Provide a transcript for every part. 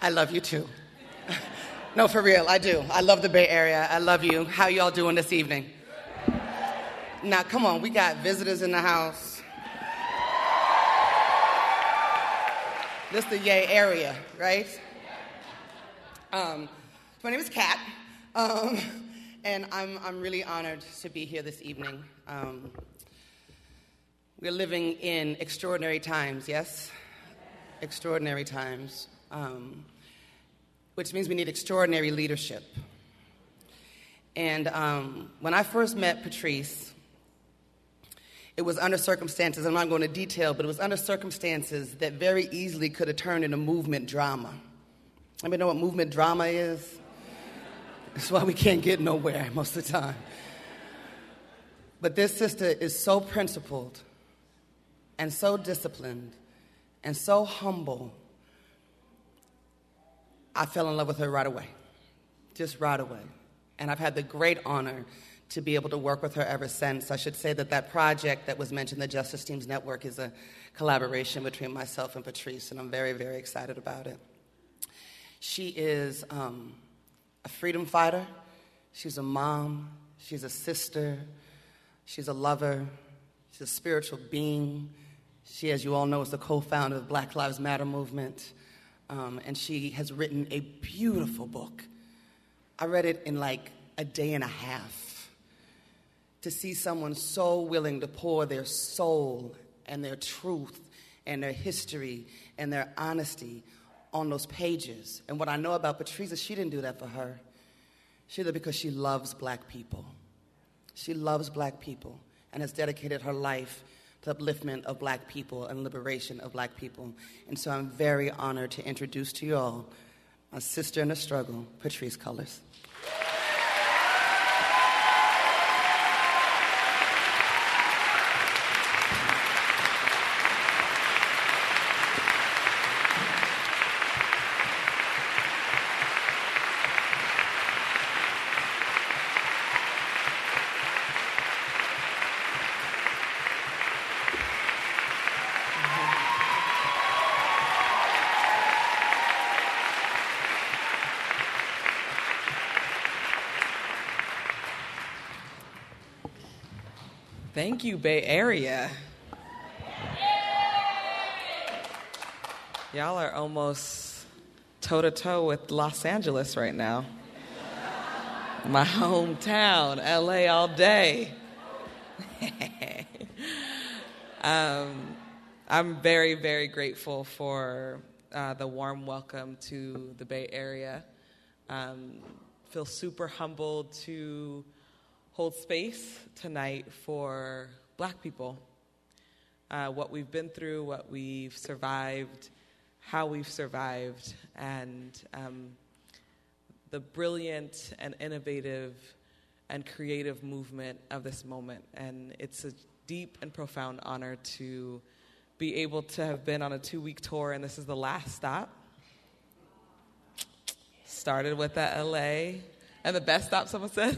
I love you too. No, for real, I do. I love the Bay Area. I love you. How y'all doing this evening? Now, come on, we got visitors in the house. This is the Yay area, right? My name is Kat, and I'm really honored to be here this evening. We're living in extraordinary times, yes? Extraordinary times, which means we need extraordinary leadership. And when I first met Patrice, it was under circumstances, I'm not going to detail, but it was under circumstances that very easily could have turned into movement drama. Anybody know what movement drama is? That's why we can't get nowhere most of the time. But this sister is so principled and so disciplined and so humble. I fell in love with her right away, just right away. And I've had the great honor to be able to work with her ever since. I should say that project that was mentioned, the Justice Teams Network, is a collaboration between myself and Patrice, and I'm very, very excited about it. She is a freedom fighter. She's a mom. She's a sister. She's a lover. She's a spiritual being. She, as you all know, is the co-founder of Black Lives Matter movement. And she has written a beautiful book. I read it in like a day and a half. To see someone so willing to pour their soul and their truth and their history and their honesty on those pages. And what I know about Patrice is she didn't do that for her. She did it because she loves black people. She loves black people and has dedicated her life to upliftment of black people and liberation of black people. And so I'm very honored to introduce to you all my sister in the struggle, Patrisse Cullors. Thank you, Bay Area. Y'all are almost toe-to-toe with Los Angeles right now. My hometown, LA all day. I'm very, very grateful for the warm welcome to the Bay Area. Feel super humbled to hold space tonight for black people. What we've been through, what we've survived, how we've survived, and the brilliant and innovative and creative movement of this moment. And it's a deep and profound honor to be able to have been on a 2-week tour, and this is the last stop. Started with the LA, and the best stop, someone said?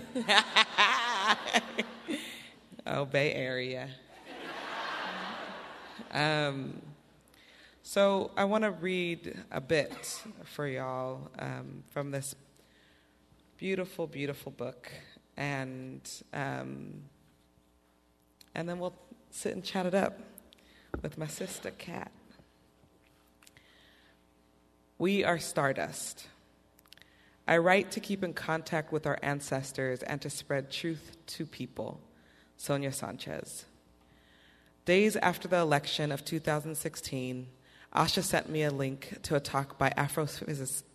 Oh, Bay Area. So I want to read a bit for y'all from this beautiful, beautiful book, and then we'll sit and chat it up with my sister, Kat. We are stardust. I write to keep in contact with our ancestors and to spread truth to people. Sonia Sanchez. Days after the election of 2016, Asha sent me a link to a talk by Astro.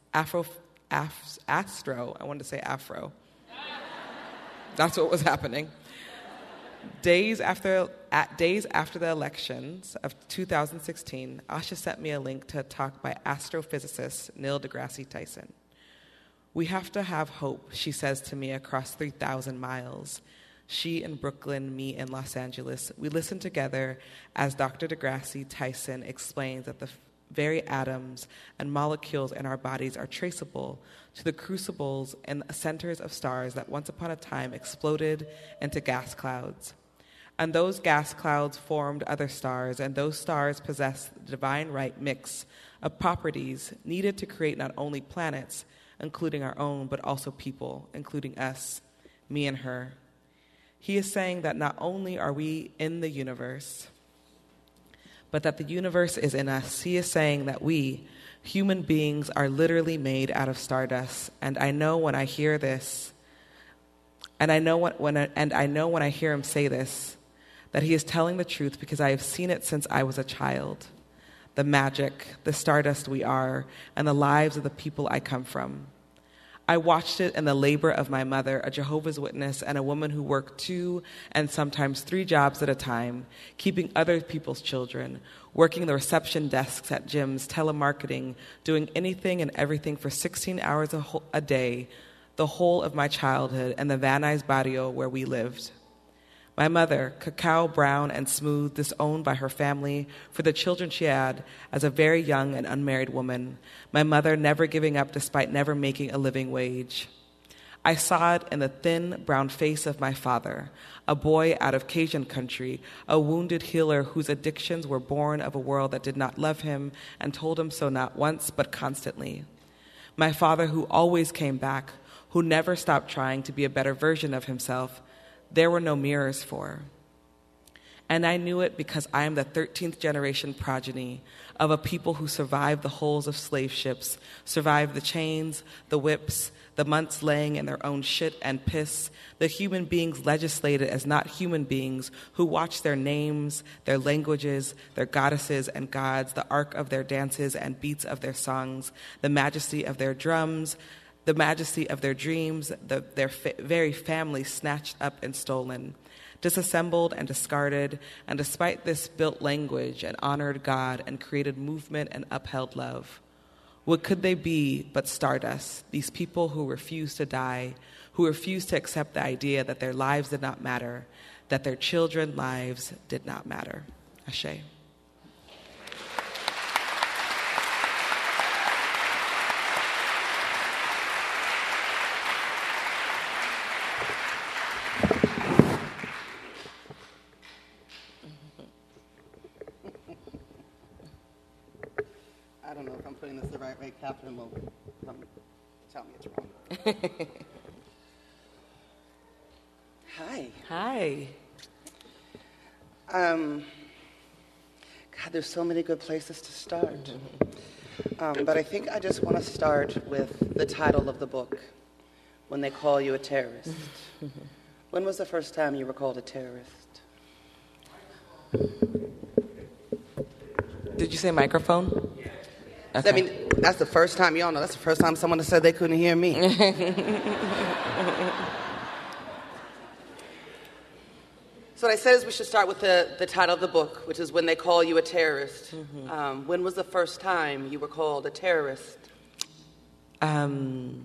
I wanted to say Afro. That's what was happening. Days after the elections of 2016, Asha sent me a link to a talk by astrophysicist Neil deGrasse Tyson. We have to have hope, she says to me across 3,000 miles. She in Brooklyn, me in Los Angeles. We listen together as Dr. deGrasse Tyson explains that the very atoms and molecules in our bodies are traceable to the crucibles and centers of stars that once upon a time exploded into gas clouds. And those gas clouds formed other stars, and those stars possessed the divine right mix of properties needed to create not only planets, including our own, but also people, including us, me and her. He is saying that not only are we in the universe, but that the universe is in us. He is saying that we, human beings, are literally made out of stardust. And I know when I hear this, and I know when I hear him say this, that he is telling the truth, because I have seen it since I was a child. The magic, the stardust we are, and the lives of the people I come from. I watched it in the labor of my mother, a Jehovah's Witness, and a woman who worked 2 and sometimes 3 jobs at a time, keeping other people's children, working the reception desks at gyms, telemarketing, doing anything and everything for 16 hours a day, the whole of my childhood in the Van Nuys barrio where we lived. My mother, cacao brown and smooth, disowned by her family for the children she had as a very young and unmarried woman. My mother never giving up despite never making a living wage. I saw it in the thin, brown face of my father, a boy out of Cajun country, a wounded healer whose addictions were born of a world that did not love him and told him so not once but constantly. My father who always came back, who never stopped trying to be a better version of himself, there were no mirrors for. And I knew it because I am the 13th generation progeny of a people who survived the hulls of slave ships, survived the chains, the whips, the months laying in their own shit and piss, the human beings legislated as not human beings who watched their names, their languages, their goddesses and gods, the arc of their dances and beats of their songs, the majesty of their drums, the majesty of their dreams, their very family snatched up and stolen, disassembled and discarded, and despite this built language and honored God and created movement and upheld love. What could they be but stardust, these people who refused to die, who refused to accept the idea that their lives did not matter, that their children's lives did not matter. Ashe. I don't know if I'm putting this the right way. Catherine will tell me it's wrong. Hi. Hi. God, there's so many good places to start. But I think I just want to start with the title of the book, When They Call You a Terrorist. When was the first time you were called a terrorist? Did you say microphone? Okay. I mean, that's the first time, y'all know, that's the first time someone said they couldn't hear me. So what I said is we should start with the title of the book, which is When They Call You a Terrorist. Mm-hmm. When was the first time you were called a terrorist? The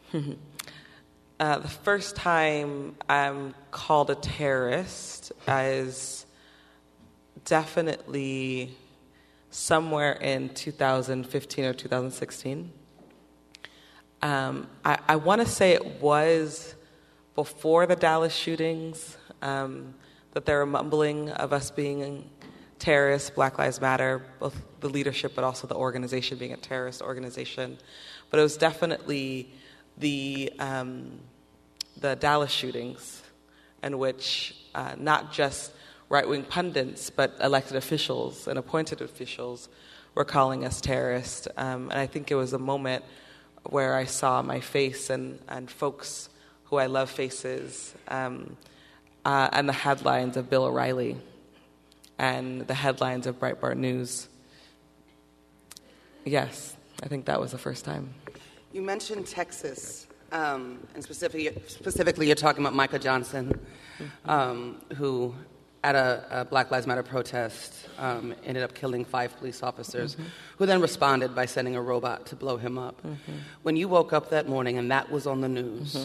first time I'm called a terrorist is definitely somewhere in 2015 or 2016. I want to say it was before the Dallas shootings, that there were mumbling of us being terrorists, Black Lives Matter, both the leadership but also the organization being a terrorist organization. But it was definitely the Dallas shootings in which not just right-wing pundits, but elected officials and appointed officials were calling us terrorists. And I think it was a moment where I saw my face and folks who I love faces, and the headlines of Bill O'Reilly and the headlines of Breitbart News. Yes, I think that was the first time. You mentioned Texas, and specifically you're talking about Micah Johnson, who at a Black Lives Matter protest ended up killing 5 police officers, who then responded by sending a robot to blow him up. When you woke up that morning and that was on the news.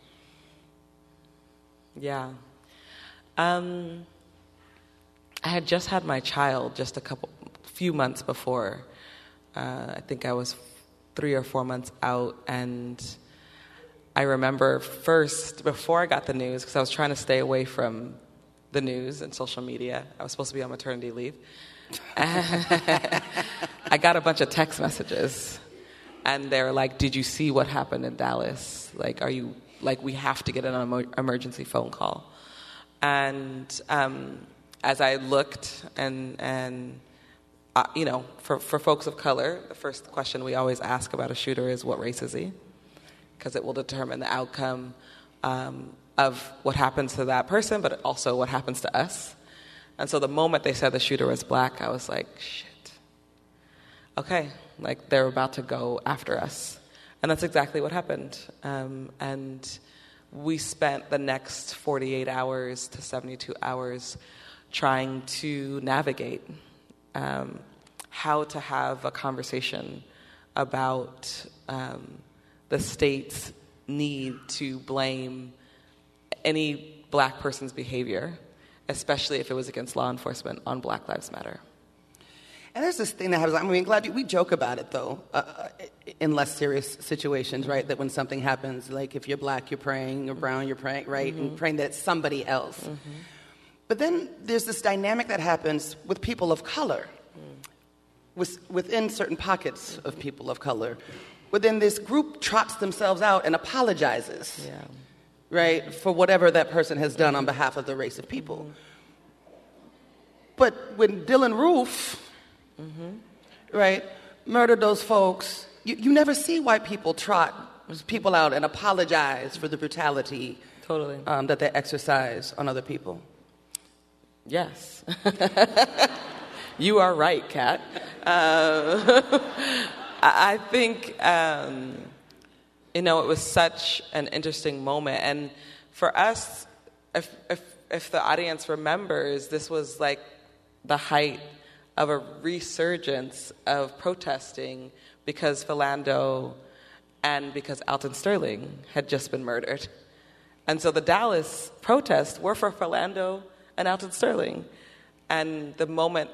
Yeah. I had just had my child just few months before. I think I was 3 or 4 months out, and I remember first, before I got the news, because I was trying to stay away from the news and social media. I was supposed to be on maternity leave. I got a bunch of text messages, and they were like, "Did you see what happened in Dallas? Like, are you like we have to get an emergency phone call?" And as I looked, and you know, for folks of color, the first question we always ask about a shooter is, "What race is he?" Because it will determine the outcome of what happens to that person, but also what happens to us. And so the moment they said the shooter was black, I was like, shit. Okay, like they're about to go after us. And that's exactly what happened. And we spent the next 48 hours to 72 hours trying to navigate how to have a conversation about the state's need to blame any black person's behavior, especially if it was against law enforcement, on Black Lives Matter. And there's this thing that happens. I mean, we joke about it, though, in less serious situations, right? That when something happens, like if you're black, you're praying, you're brown, you're praying, right? Mm-hmm. And praying that it's somebody else. Mm-hmm. But then there's this dynamic that happens with people of color, within certain pockets of people of color. But then this group trots themselves out and apologizes. Yeah. Right, for whatever that person has done on behalf of the race of people. But when Dylann Roof, right, murdered those folks, you never see white people trot people out and apologize for the brutality that they exercise on other people. Yes. You are right, Kat. I think... you know, it was such an interesting moment. And for us, if the audience remembers, this was like the height of a resurgence of protesting because Philando and because Alton Sterling had just been murdered. And so the Dallas protests were for Philando and Alton Sterling. And the moment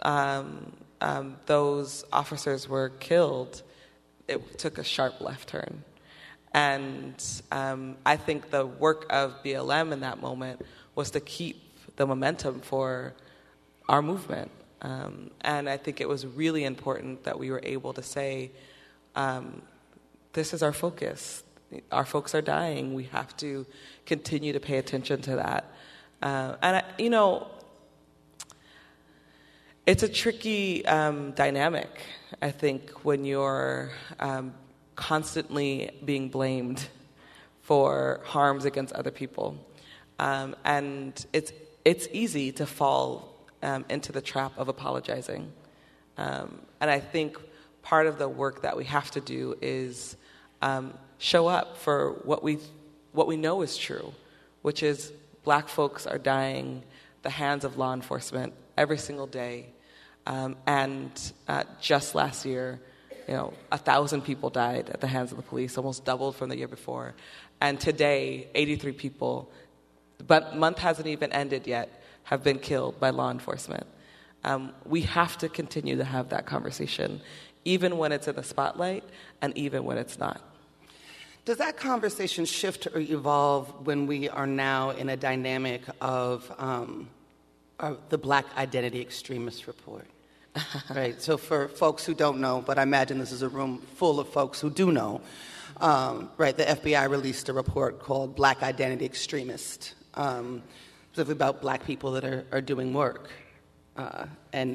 those officers were killed, it took a sharp left turn. And I think the work of BLM in that moment was to keep the momentum for our movement. And I think it was really important that we were able to say, this is our focus. Our folks are dying. We have to continue to pay attention to that. You know, it's a tricky dynamic, I think, when you're... constantly being blamed for harms against other people. And it's easy to fall into the trap of apologizing. And I think part of the work that we have to do is show up for what we know is true, which is black folks are dying at the hands of law enforcement every single day. And just last year, you know, 1,000 people died at the hands of the police, almost doubled from the year before. And today, 83 people, but month hasn't even ended yet, have been killed by law enforcement. We have to continue to have that conversation, even when it's in the spotlight and even when it's not. Does that conversation shift or evolve when we are now in a dynamic of the Black Identity Extremist Report? Right. So for folks who don't know, but I imagine this is a room full of folks who do know, right, the FBI released a report called Black Identity Extremist, specifically about black people that are doing work. And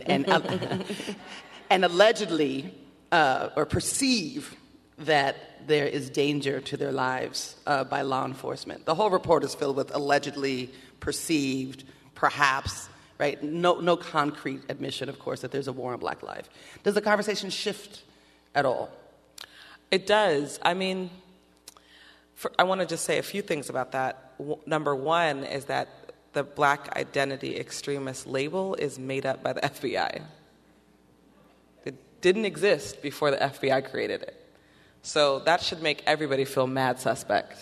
allegedly or perceive that there is danger to their lives by law enforcement. The whole report is filled with allegedly, perceived, perhaps, right? No concrete admission, of course, that there's a war on Black life. Does the conversation shift at all? It does. I mean, I want to just say a few things about that. Number one is that the Black Identity Extremist label is made up by the FBI. It didn't exist before the FBI created it. So that should make everybody feel mad suspect.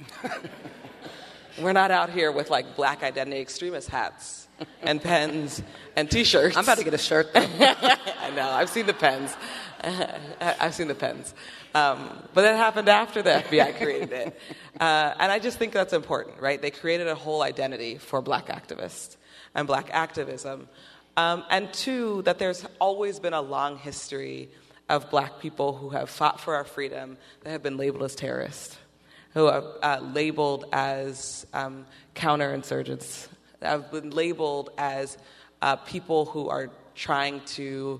We're not out here with like Black Identity Extremist hats and pens and T-shirts. I'm about to get a shirt, though. I know. I've seen the pens. I've seen the pens. But that happened after the FBI created it. And I just think that's important, right? They created a whole identity for black activists and black activism. And two, that there's always been a long history of black people who have fought for our freedom that have been labeled as terrorists, who are labeled as counterinsurgents, have been labeled as people who are trying to,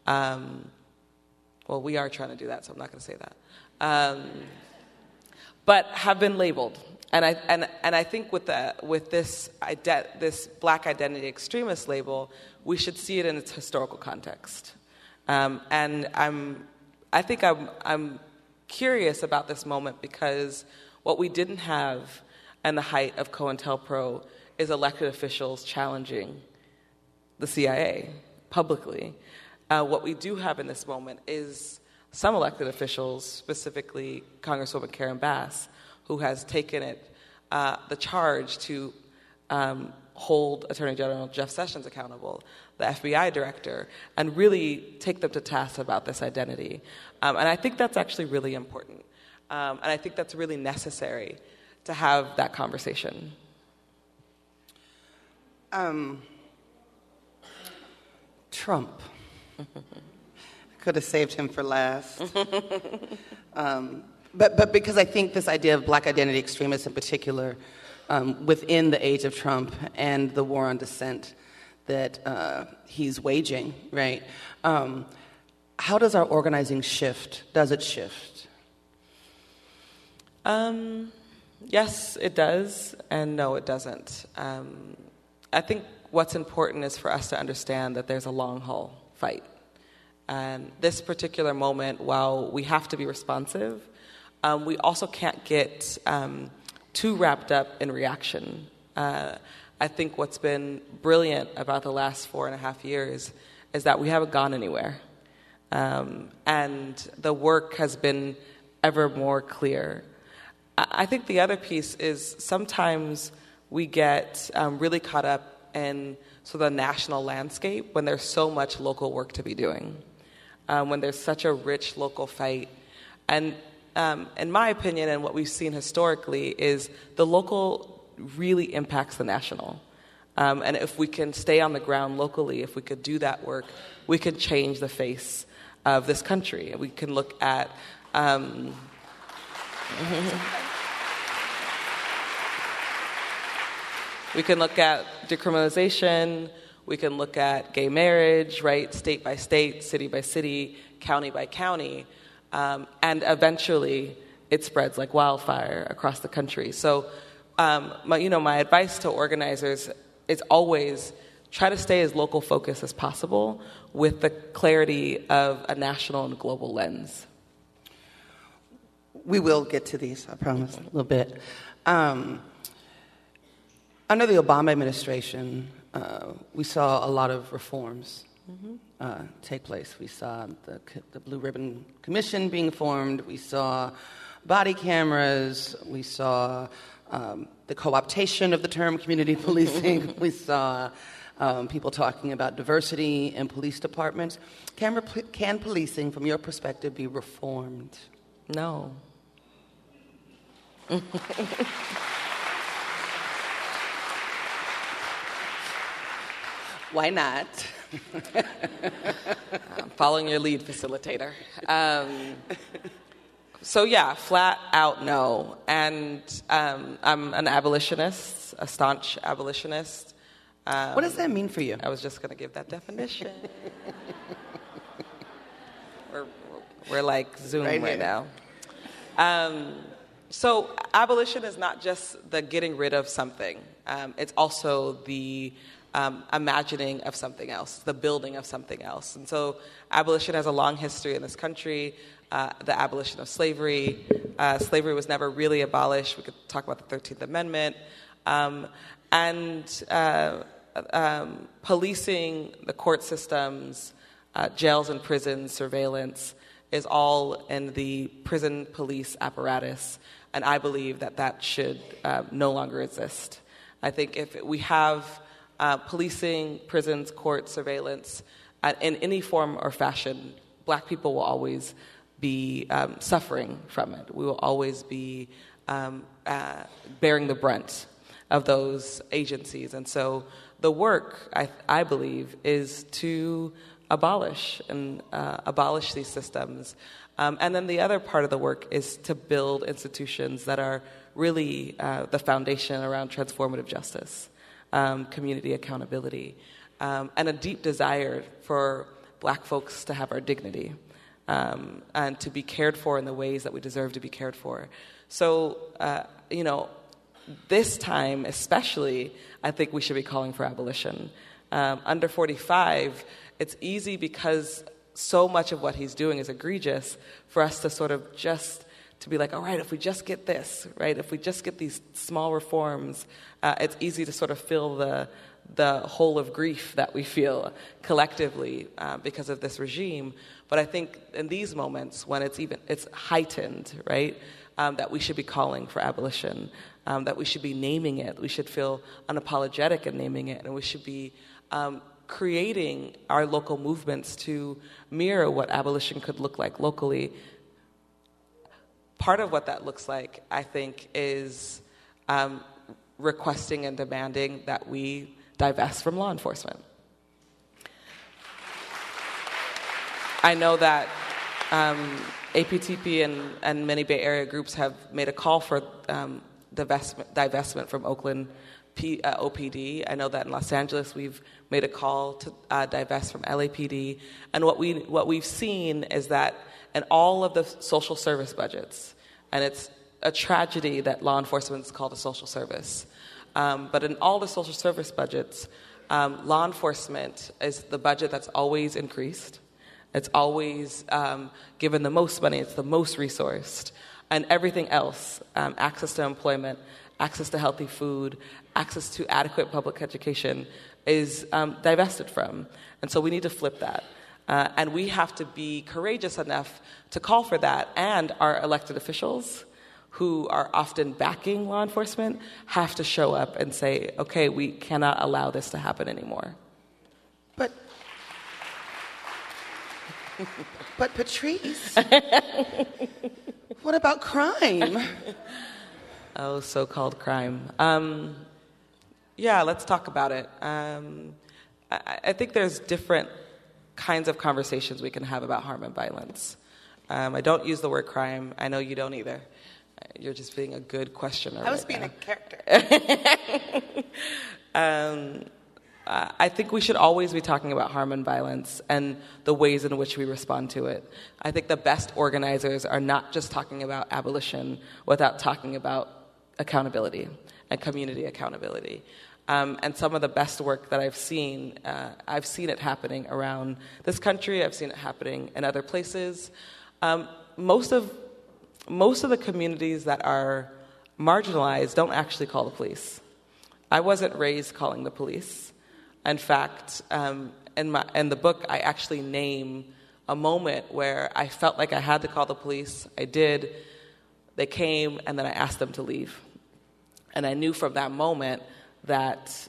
well, we are trying to do that, so I'm not going to say that, but have been labeled. And I think with this black identity extremist label, we should see it in its historical context. And I think I'm curious about this moment because what we didn't have in the height of COINTELPRO is elected officials challenging the CIA publicly. What we do have in this moment is some elected officials, specifically Congresswoman Karen Bass, who has taken the charge to hold Attorney General Jeff Sessions accountable, the FBI director, and really take them to task about this identity. And I think that's actually really important. And I think that's really necessary to have that conversation. Trump. Could have saved him for last. But because I think this idea of black identity extremists in particular, within the age of Trump and the war on dissent that he's waging, right? How does our organizing shift? Does it shift? Yes, it does, and no, it doesn't. I think what's important is for us to understand that there's a long-haul fight. And this particular moment, while we have to be responsive, we also can't get too wrapped up in reaction. I think what's been brilliant about the last 4.5 years is that we haven't gone anywhere. And the work has been ever more clear. I think the other piece is sometimes we get really caught up in sort of the national landscape when there's so much local work to be doing, when there's such a rich local fight. And in my opinion, and what we've seen historically, is the local really impacts the national. And if we can stay on the ground locally, if we could do that work, we could change the face of this country. We can look at we can look at decriminalization, we can look at gay marriage, right, state by state, city by city, county by county, and eventually it spreads like wildfire across the country. So, my advice to organizers is always try to stay as local focused as possible with the clarity of a national and global lens. We will get to these, I promise, a little bit. Under the Obama administration, we saw a lot of reforms take place. We saw the Blue Ribbon Commission being formed. We saw body cameras. We saw the co-optation of the term community policing. We saw people talking about diversity in police departments. Can policing, from your perspective, be reformed? No. Why not? I'm following your lead, facilitator. So yeah, flat out no. And I'm an abolitionist, a staunch abolitionist. What does that mean for you? I was just going to give that definition. we're like Zoom right now. So abolition is not just the getting rid of something. It's also the imagining of something else, the building of something else. And so abolition has a long history in this country. The abolition of slavery. Slavery was never really abolished. We could talk about the 13th Amendment. Policing, the court systems, jails and prisons, surveillance, is all in the prison police apparatus. And I believe that should no longer exist. I think if we have policing, prisons, court surveillance in any form or fashion, Black people will always be suffering from it. We will always be bearing the brunt of those agencies. And so the work, I believe, is to abolish these systems. And then the other part of the work is to build institutions that are really the foundation around transformative justice, community accountability, and a deep desire for Black folks to have our dignity and to be cared for in the ways that we deserve to be cared for. So, this time especially, I think we should be calling for abolition. Under 45, it's easy because so much of what he's doing is egregious for us to sort of just to be like, all right, if we just get this, right, if we just get these small reforms, it's easy to sort of fill the hole of grief that we feel collectively because of this regime. But I think in these moments when it's heightened, right, that we should be calling for abolition, that we should be naming it, we should feel unapologetic in naming it, and we should be creating our local movements to mirror what abolition could look like locally. Part of what that looks like, I think, is requesting and demanding that we divest from law enforcement. I know that APTP and many Bay Area groups have made a call for divestment from Oakland OPD. I know that in Los Angeles we've made a call to divest from LAPD. And what we've seen is that in all of the social service budgets, and it's a tragedy that law enforcement is called a social service, but in all the social service budgets, law enforcement is the budget that's always increased. It's always given the most money. It's the most resourced. And everything else, access to employment, access to healthy food, access to adequate public education, is divested from. And so we need to flip that. And we have to be courageous enough to call for that. And our elected officials, who are often backing law enforcement, have to show up and say, okay, we cannot allow this to happen anymore. But Patrice, what about crime? Oh, so-called crime. Yeah, let's talk about it. I think there's different kinds of conversations we can have about harm and violence. I don't use the word crime. I know you don't either. You're just being a good questioner. I was being a character. I think we should always be talking about harm and violence and the ways in which we respond to it. I think the best organizers are not just talking about abolition without talking about accountability and community accountability. And some of the best work that I've seen it happening around this country. I've seen it happening in other places. Most of the communities that are marginalized don't actually call the police. I wasn't raised calling the police. In fact, in the book, I actually name a moment where I felt like I had to call the police. I did. They came, and then I asked them to leave. And I knew from that moment that,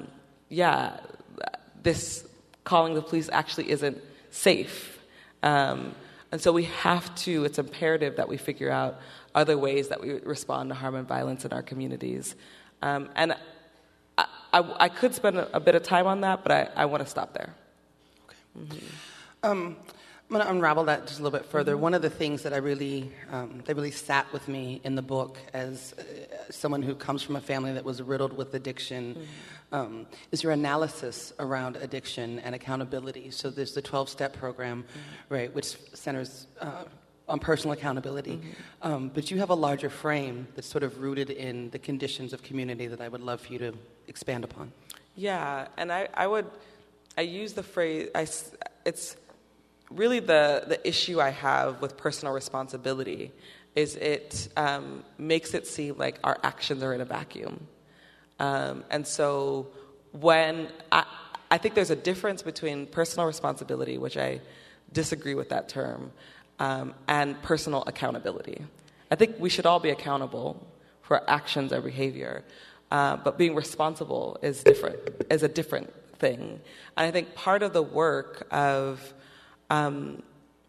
this calling the police actually isn't safe. And so we have to, it's imperative that we figure out other ways that we respond to harm and violence in our communities. And I could spend a bit of time on that, but I want to stop there. Okay. Mm-hmm. I'm going to unravel that just a little bit further. Mm-hmm. One of the things that really sat with me in the book as someone who comes from a family that was riddled with addiction is your analysis around addiction and accountability. So there's the 12-step program, right, which centers on personal accountability. But you have a larger frame that's sort of rooted in the conditions of community that I would love for you to expand upon. Yeah, and I use the phrase, it's really the issue I have with personal responsibility is it makes it seem like our actions are in a vacuum. And so when I think there's a difference between personal responsibility, which I disagree with that term, and personal accountability. I think we should all be accountable for our actions or behavior, but being responsible is a different thing. And I think part of the work of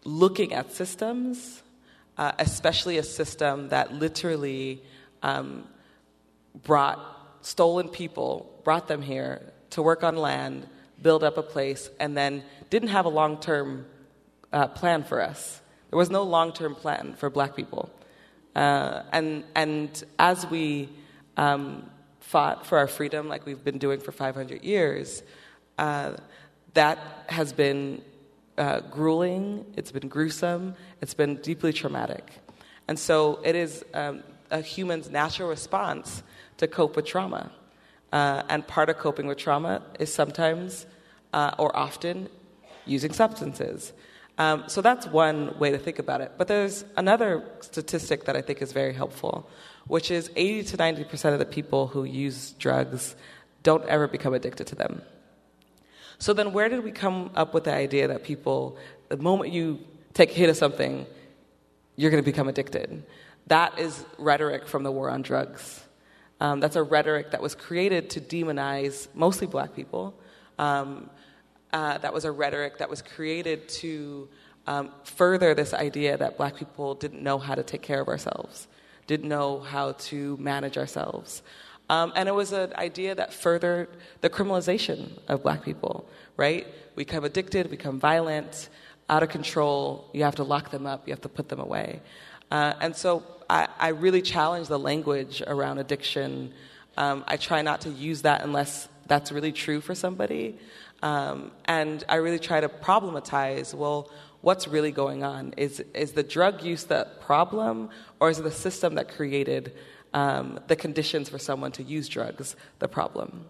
looking at systems, especially a system that literally brought stolen people, brought them here to work on land, build up a place, and then didn't have a long-term plan for us. There was no long-term plan for Black people. And as we fought for our freedom, like we've been doing for 500 years, that has been grueling, it's been gruesome, it's been deeply traumatic. And so it is a human's natural response to cope with trauma. And part of coping with trauma is sometimes or often using substances. So that's one way to think about it. But there's another statistic that I think is very helpful, which is 80 to 90% of the people who use drugs don't ever become addicted to them. So then where did we come up with the idea that people, the moment you take a hit of something, you're going to become addicted? That is rhetoric from the war on drugs. That's a rhetoric that was created to demonize mostly Black people. That was a rhetoric that was created to further this idea that Black people didn't know how to take care of ourselves, didn't know how to manage ourselves. And it was an idea that furthered the criminalization of Black people, right? We become addicted, become violent, out of control. You have to lock them up. You have to put them away. And so I really challenge the language around addiction. I try not to use that unless that's really true for somebody. And I really try to problematize, well, what's really going on? Is the drug use the problem, or is it the system that created the conditions for someone to use drugs the problem?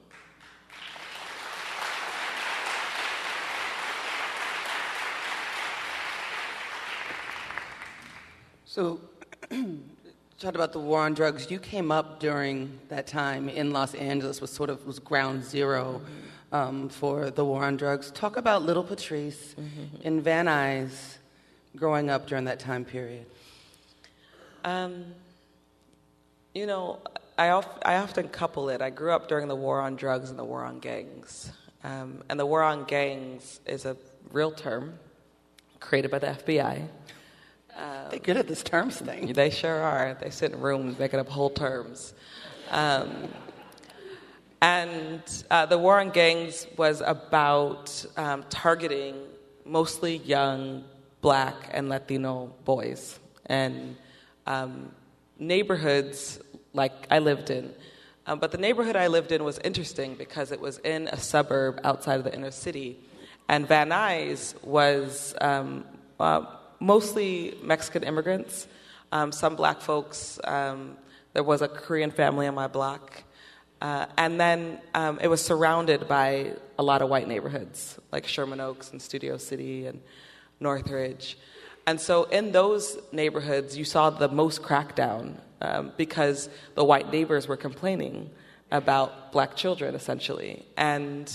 So, talked about the war on drugs. You came up during that time in Los Angeles, was ground zero for the war on drugs. Talk about Little Patrice and Van Nuys growing up during that time period. You know, I often couple it. I grew up during the war on drugs and the war on gangs. And the war on gangs is a real term created by the FBI. They're good at this terms thing. They sure are. They sit in rooms making up whole terms. And the war on gangs was about targeting mostly young Black and Latino boys and neighborhoods like I lived in. But the neighborhood I lived in was interesting because it was in a suburb outside of the inner city. And Van Nuys was mostly Mexican immigrants, some Black folks. There was a Korean family on my block. And then it was surrounded by a lot of white neighborhoods, like Sherman Oaks and Studio City and Northridge. And so in those neighborhoods, you saw the most crackdown because the white neighbors were complaining about Black children, essentially. And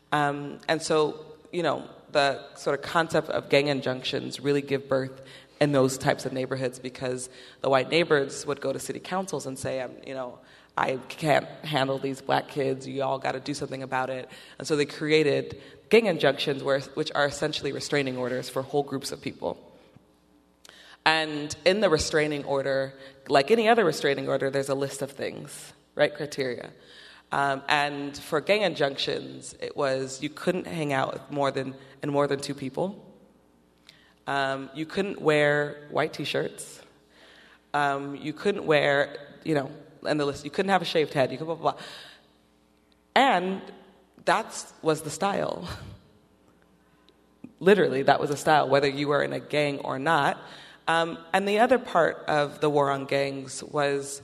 so, you know, the sort of concept of gang injunctions really give birth in those types of neighborhoods because the white neighbors would go to city councils and say, I can't handle these Black kids. You all got to do something about it. And so they created gang injunctions, which are essentially restraining orders for whole groups of people. And in the restraining order, like any other restraining order, there's a list of things, right? Criteria. And for gang injunctions, it was you couldn't hang out with more than two people. You couldn't wear white T-shirts. You couldn't wear, and the list, you couldn't have a shaved head. You could blah, blah, blah. And that was the style. Literally, that was a style, whether you were in a gang or not. And the other part of the war on gangs was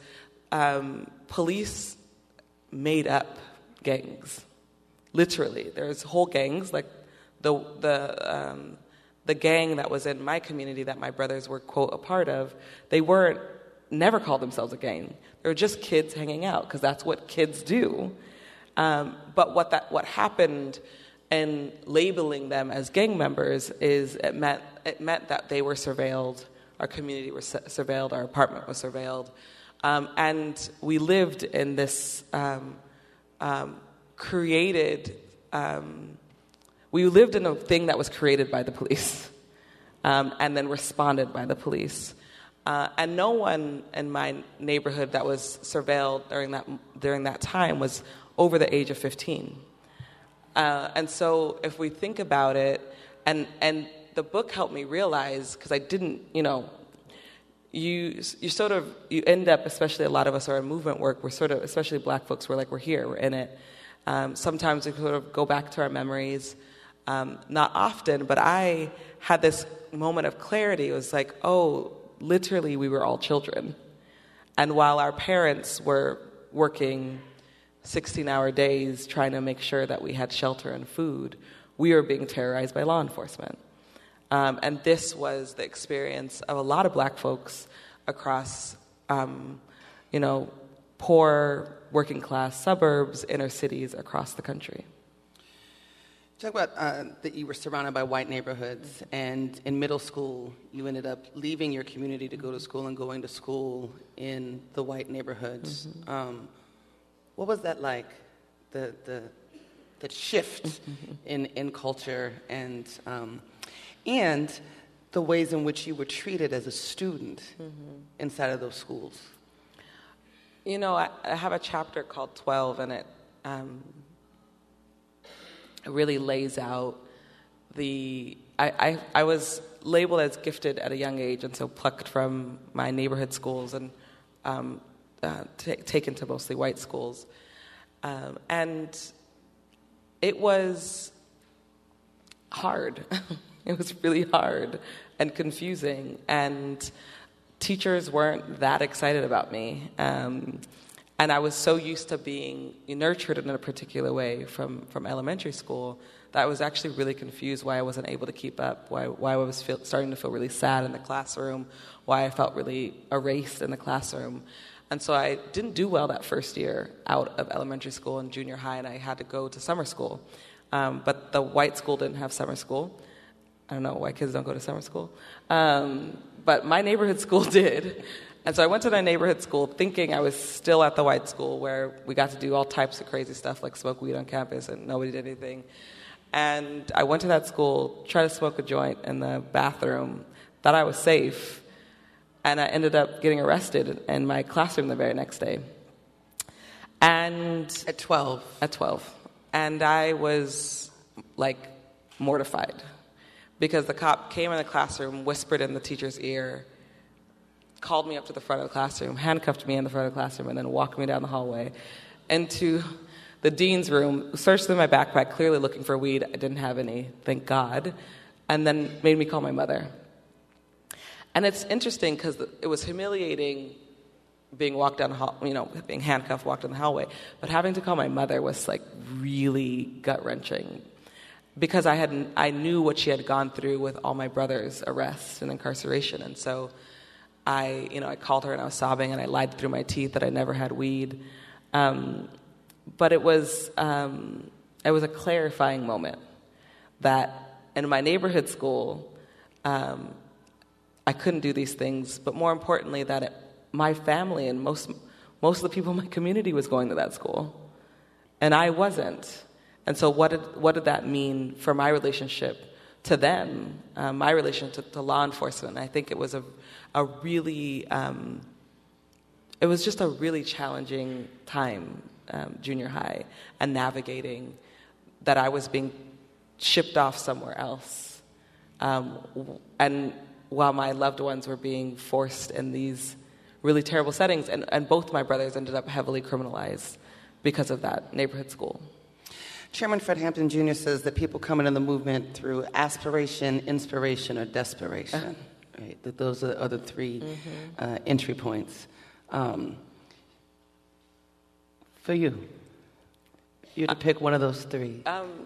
police made up gangs. Literally, there's whole gangs, like the gang that was in my community that my brothers were, quote, a part of. They never called themselves a gang. They were just kids hanging out because that's what kids do. But what happened in labeling them as gang members is it meant that they were surveilled, our community was surveilled, our apartment was surveilled, and we lived in this we lived in a thing that was created by the police. and then responded by the police. And no one in my neighborhood that was surveilled during that time was over the age of 15. And so if we think about it, and the book helped me realize, because I didn't, you end up, especially a lot of us are in movement work, we're sort of, especially black folks, we're here, we're in it. Sometimes we sort of go back to our memories, not often, but I had this moment of clarity. It was like, oh, literally we were all children. And while our parents were working 16-hour days trying to make sure that we had shelter and food, we were being terrorized by law enforcement. And this was the experience of a lot of black folks across, poor working-class suburbs, inner cities across the country. Talk about that you were surrounded by white neighborhoods, and in middle school, you ended up leaving your community to go to school and going to school in the white neighborhoods. Mm-hmm. What was that like, the shift in culture and the ways in which you were treated as a student inside of those schools? I have a chapter called 12, and it really lays out I was labeled as gifted at a young age, and so plucked from my neighborhood schools and taken to mostly white schools. And it was hard. It was really hard and confusing, and teachers weren't that excited about me. And I was so used to being nurtured in a particular way from elementary school that I was actually really confused why I wasn't able to keep up, why I was starting to feel really sad in the classroom, why I felt really erased in the classroom. And so I didn't do well that first year out of elementary school and junior high, and I had to go to summer school. But the white school didn't have summer school. I don't know why kids don't go to summer school. But my neighborhood school did. And so I went to my neighborhood school thinking I was still at the white school where we got to do all types of crazy stuff like smoke weed on campus and nobody did anything. And I went to that school, tried to smoke a joint in the bathroom, thought I was safe, and I ended up getting arrested in my classroom the very next day. And At 12? At 12. And I was, mortified. Because the cop came in the classroom, whispered in the teacher's ear, called me up to the front of the classroom, handcuffed me in the front of the classroom, and then walked me down the hallway into the dean's room, searched through my backpack, clearly looking for weed. I didn't have any, thank God, and then made me call my mother. And it's interesting because it was humiliating being walked down the hall, being handcuffed, walked in the hallway, but having to call my mother was really gut-wrenching. Because I knew what she had gone through with all my brother's arrests and incarceration, and so I called her and I was sobbing and I lied through my teeth that I never had weed, but it was a clarifying moment that in my neighborhood school I couldn't do these things, but more importantly that my family and most of the people in my community was going to that school, and I wasn't. And so what did that mean for my relationship to them, my relationship to law enforcement? I think it was it was just a really challenging time, junior high, and navigating that I was being shipped off somewhere else. And while my loved ones were being forced in these really terrible settings, and both my brothers ended up heavily criminalized because of that neighborhood school. Chairman Fred Hampton Jr. says that people come into the movement through aspiration, inspiration, or desperation. Right? That those are the three entry points. For you, if you had to pick one of those three.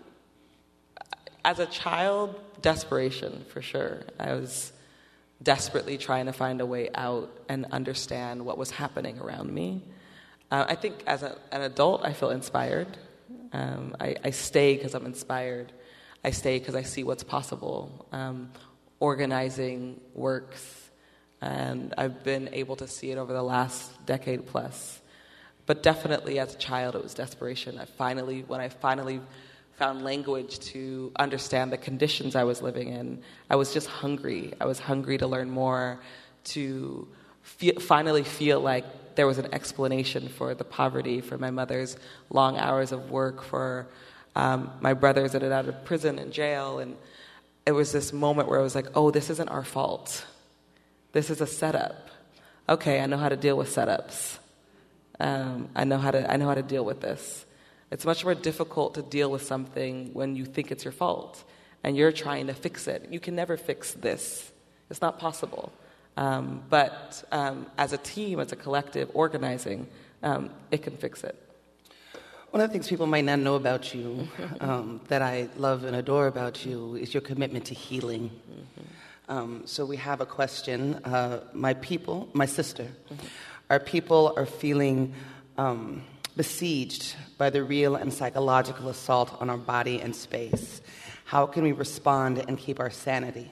As a child, desperation, for sure. I was desperately trying to find a way out and understand what was happening around me. I think as an adult, I feel inspired. I stay because I'm inspired. I stay because I see what's possible. Organizing works, and I've been able to see it over the last decade plus. But definitely as a child, it was desperation. When I finally found language to understand the conditions I was living in. I was just hungry. I was hungry to learn more, to finally feel like there was an explanation for the poverty, for my mother's long hours of work, for my brothers that had out of prison and jail. And it was this moment where I was like, oh, this isn't our fault. This is a setup. Okay, I know how to deal with setups. I know how to deal with this. It's much more difficult to deal with something when you think it's your fault and you're trying to fix it. You can never fix this. It's not possible. But as a team, as a collective, organizing, it can fix it. One of the things people might not know about you that I love and adore about you is your commitment to healing. So we have a question. My sister, our people are feeling besieged by the real and psychological assault on our body and space. How can we respond and keep our sanity?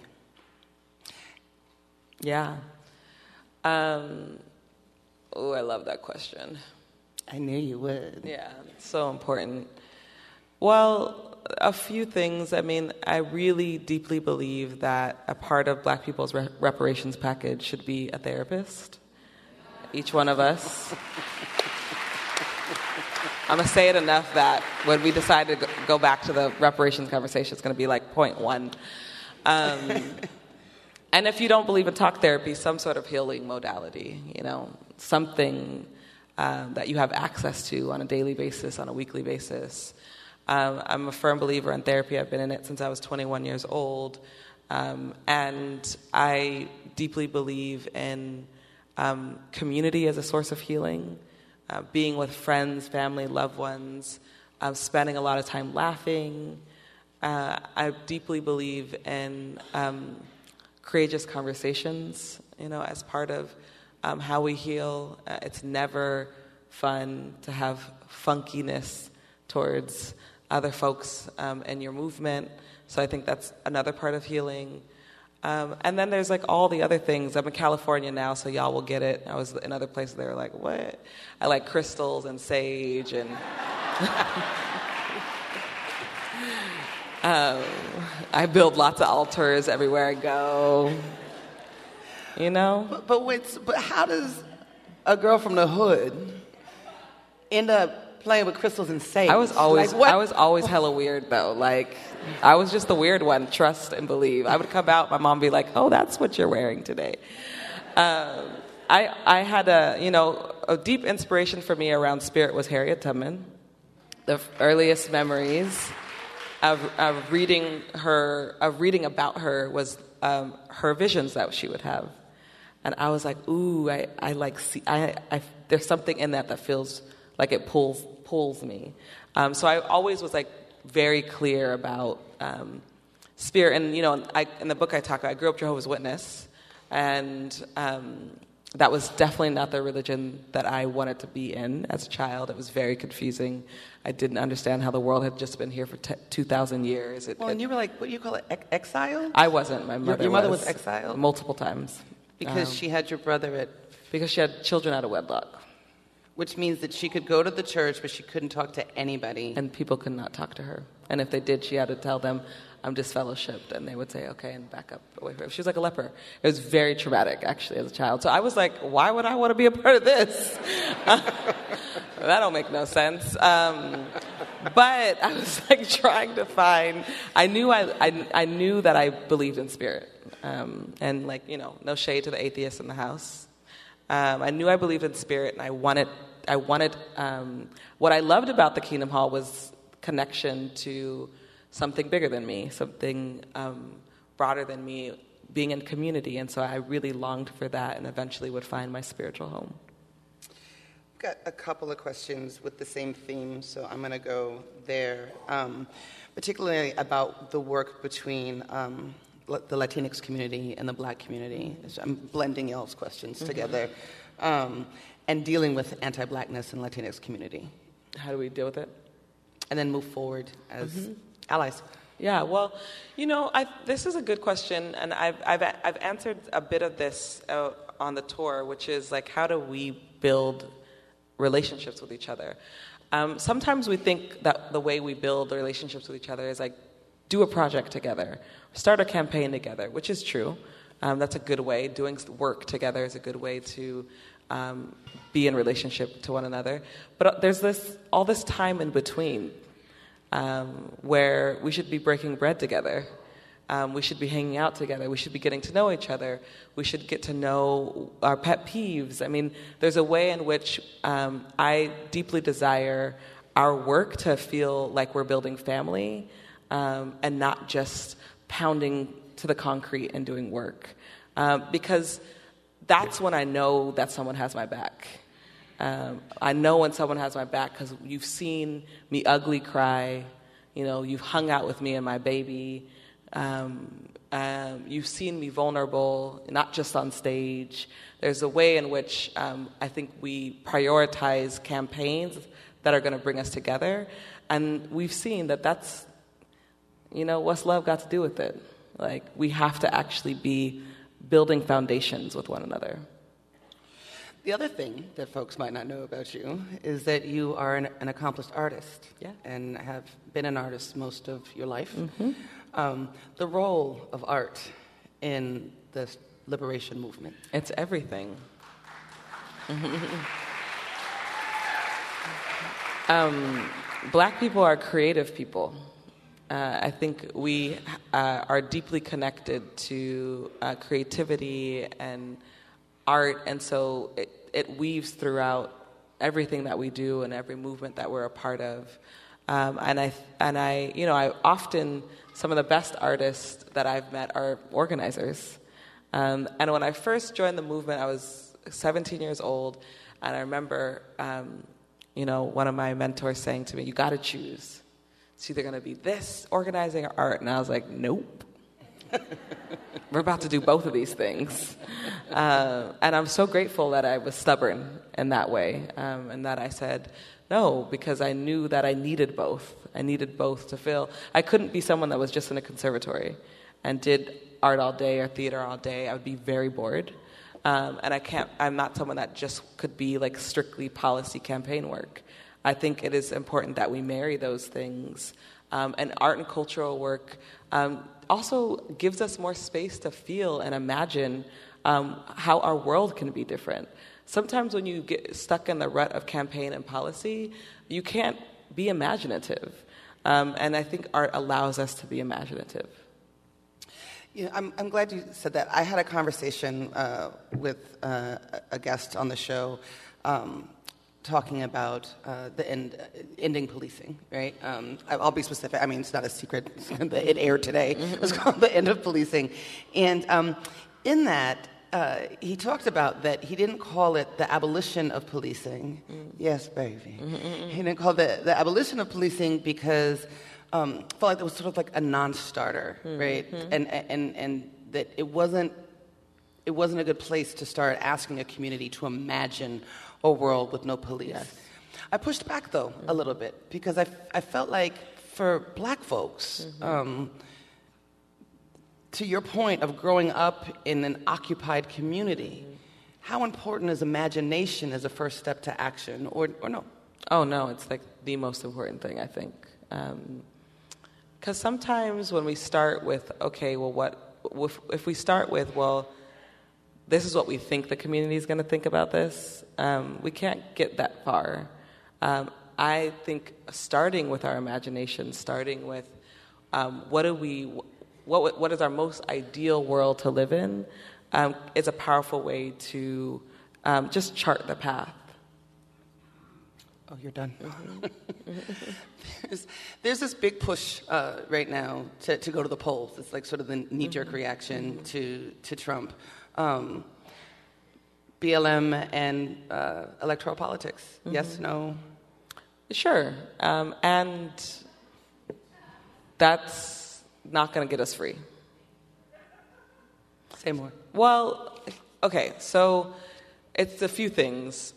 Yeah. Oh, I love that question. I knew you would. Yeah, it's so important. Well, a few things. I mean, I really deeply believe that a part of Black people's reparations package should be a therapist. Each one of us. I'm going to say it enough that when we decide to go back to the reparations conversation, it's going to be like point one. And if you don't believe in talk therapy, some sort of healing modality, something that you have access to on a daily basis, on a weekly basis. I'm a firm believer in therapy. I've been in it since I was 21 years old. And I deeply believe in community as a source of healing, being with friends, family, loved ones, spending a lot of time laughing. I deeply believe in courageous conversations, as part of how we heal. It's never fun to have funkiness towards other folks in your movement. So I think that's another part of healing. And then there's like all the other things. I'm in California now, so y'all will get it. I was in other places, they were like, what? I like crystals and sage and... I build lots of altars everywhere I go. But how does a girl from the hood end up playing with crystals and sage? I was always hella weird though. Like, I was just the weird one. Trust and believe. I would come out, my mom would be like, "Oh, that's what you're wearing today." I had a deep inspiration for me around spirit was Harriet Tubman. The earliest memories of reading about her was her visions that she would have. And I was like, ooh, I like see, there's something in that feels like it pulls me. So I always was like very clear about spirit. And in the book I grew up Jehovah's Witness, and that was definitely not the religion that I wanted to be in as a child. It was very confusing. I didn't understand how the world had just been here for 2,000 years. And you were like, what do you call it, exiled? I wasn't. My mother Your mother was exiled? Multiple times. Because she had your brother Because she had children out of wedlock. Which means that she could go to the church, but she couldn't talk to anybody. And people could not talk to her. And if they did, she had to tell them, I'm disfellowshipped. And they would say, okay, and back up away from her. She was like a leper. It was very traumatic, actually, as a child. So I was like, why would I want to be a part of this? That don't make no sense. But I was like trying to find, I knew that I believed in spirit. And like, no shade to the atheists in the house. I knew I believed in spirit, and I wanted, what I loved about the Kingdom Hall was connection to something bigger than me, something broader than me, being in community. And so I really longed for that and eventually would find my spiritual home. I've got a couple of questions with the same theme, so I'm going to go there, particularly about the work between the Latinx community and the Black community. So I'm blending y'all's questions together, and dealing with anti-Blackness in the Latinx community. How do we deal with it? And then move forward as allies. Yeah, well, this is a good question, and I've answered a bit of this on the tour, which is like, how do we build relationships with each other? Sometimes we think that the way we build relationships with each other is like, do a project together, start a campaign together, which is true. That's a good way. Doing work together is a good way to be in relationship to one another. But there's all this time in between where we should be breaking bread together. We should be hanging out together. We should be getting to know each other. We should get to know our pet peeves. I mean, there's a way in which I deeply desire our work to feel like we're building family and not just pounding to the concrete and doing work. Because that's when I know that someone has my back. I know when someone has my back because you've seen me ugly cry. You know, you've hung out with me and my baby. You've seen me vulnerable, not just on stage. There's a way in which I think we prioritize campaigns that are going to bring us together. And we've seen that that's, what's love got to do with it? Like, we have to actually be building foundations with one another. The other thing that folks might not know about you is that you are an accomplished artist. Yeah. And have been an artist most of your life. Mm-hmm. The role of art in the liberation movement. It's everything. Black people are creative people. I think we are deeply connected to creativity and art, and so it weaves throughout everything that we do and every movement that we're a part of. I often, some of the best artists that I've met are organizers. And when I first joined the movement, I was 17 years old, and I remember, one of my mentors saying to me, "You got to choose. It's either going to be this, organizing, or art." And I was like, nope. We're about to do both of these things. And I'm so grateful that I was stubborn in that way, and that I said no, because I knew that I needed both. I needed both to feel. I couldn't be someone that was just in a conservatory and did art all day or theater all day. I would be very bored. And I'm not someone that just could be like strictly policy campaign work. I think it is important that we marry those things. And art and cultural work also gives us more space to feel and imagine how our world can be different. Sometimes when you get stuck in the rut of campaign and policy, you can't be imaginative. And I think art allows us to be imaginative. I'm glad you said that. I had a conversation with a guest on the show talking about ending policing, right? I'll be specific. I mean, it's not a secret. It aired today. It was called The End of Policing. And in that, he talked about that he didn't call it the abolition of policing. Yes, baby. He didn't call it the abolition of policing because felt like it was sort of like a non-starter, right? And that it wasn't a good place to start asking a community to imagine a world with no police. Yes. I pushed back, though, a little bit, because I felt like for black folks, to your point of growing up in an occupied community, how important is imagination as a first step to action, or no? Oh, no, it's like the most important thing, I think. Because sometimes when we start with, okay, well, if we start with, well, this is what we think the community is going to think about this, we can't get that far. I think starting with our imagination, starting with what is our most ideal world to live in, is a powerful way to just chart the path. Oh, you're done. There's this big push right now to go to the polls. It's like sort of the knee-jerk reaction to Trump. BLM and electoral politics. Yes, no? Sure. And that's not going to get us free. Say more. Well, okay, so it's a few things.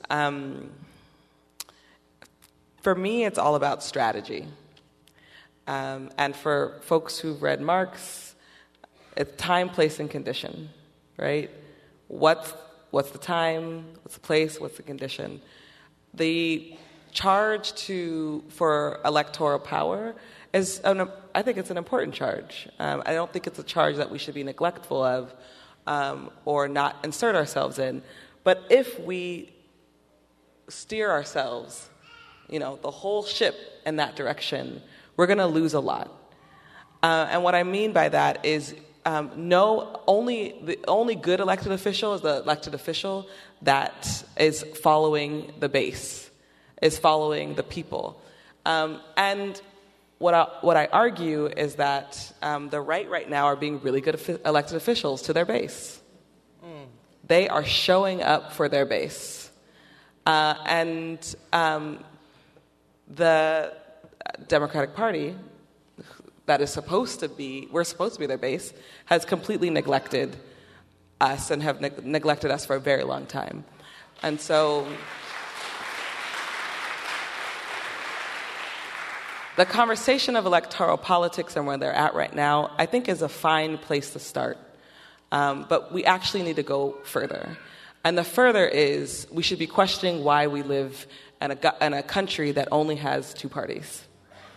For me, it's all about strategy. And for folks who've read Marx, it's time, place, and condition, right? What's the time? What's the place? What's the condition? The charge for electoral power I think it's an important charge. I don't think it's a charge that we should be neglectful of or not insert ourselves in. But if we steer ourselves, the whole ship in that direction, we're going to lose a lot. And what I mean by that is the only good elected official is the elected official that is following the base, is following the people. And what I argue is that the right now are being really good elected officials to their base. They are showing up for their base. And the Democratic Party, we're supposed to be their base, has completely neglected us and have neglected us for a very long time. And so the conversation of electoral politics and where they're at right now, I think, is a fine place to start. But we actually need to go further. And the further is we should be questioning why we live in a country that only has two parties.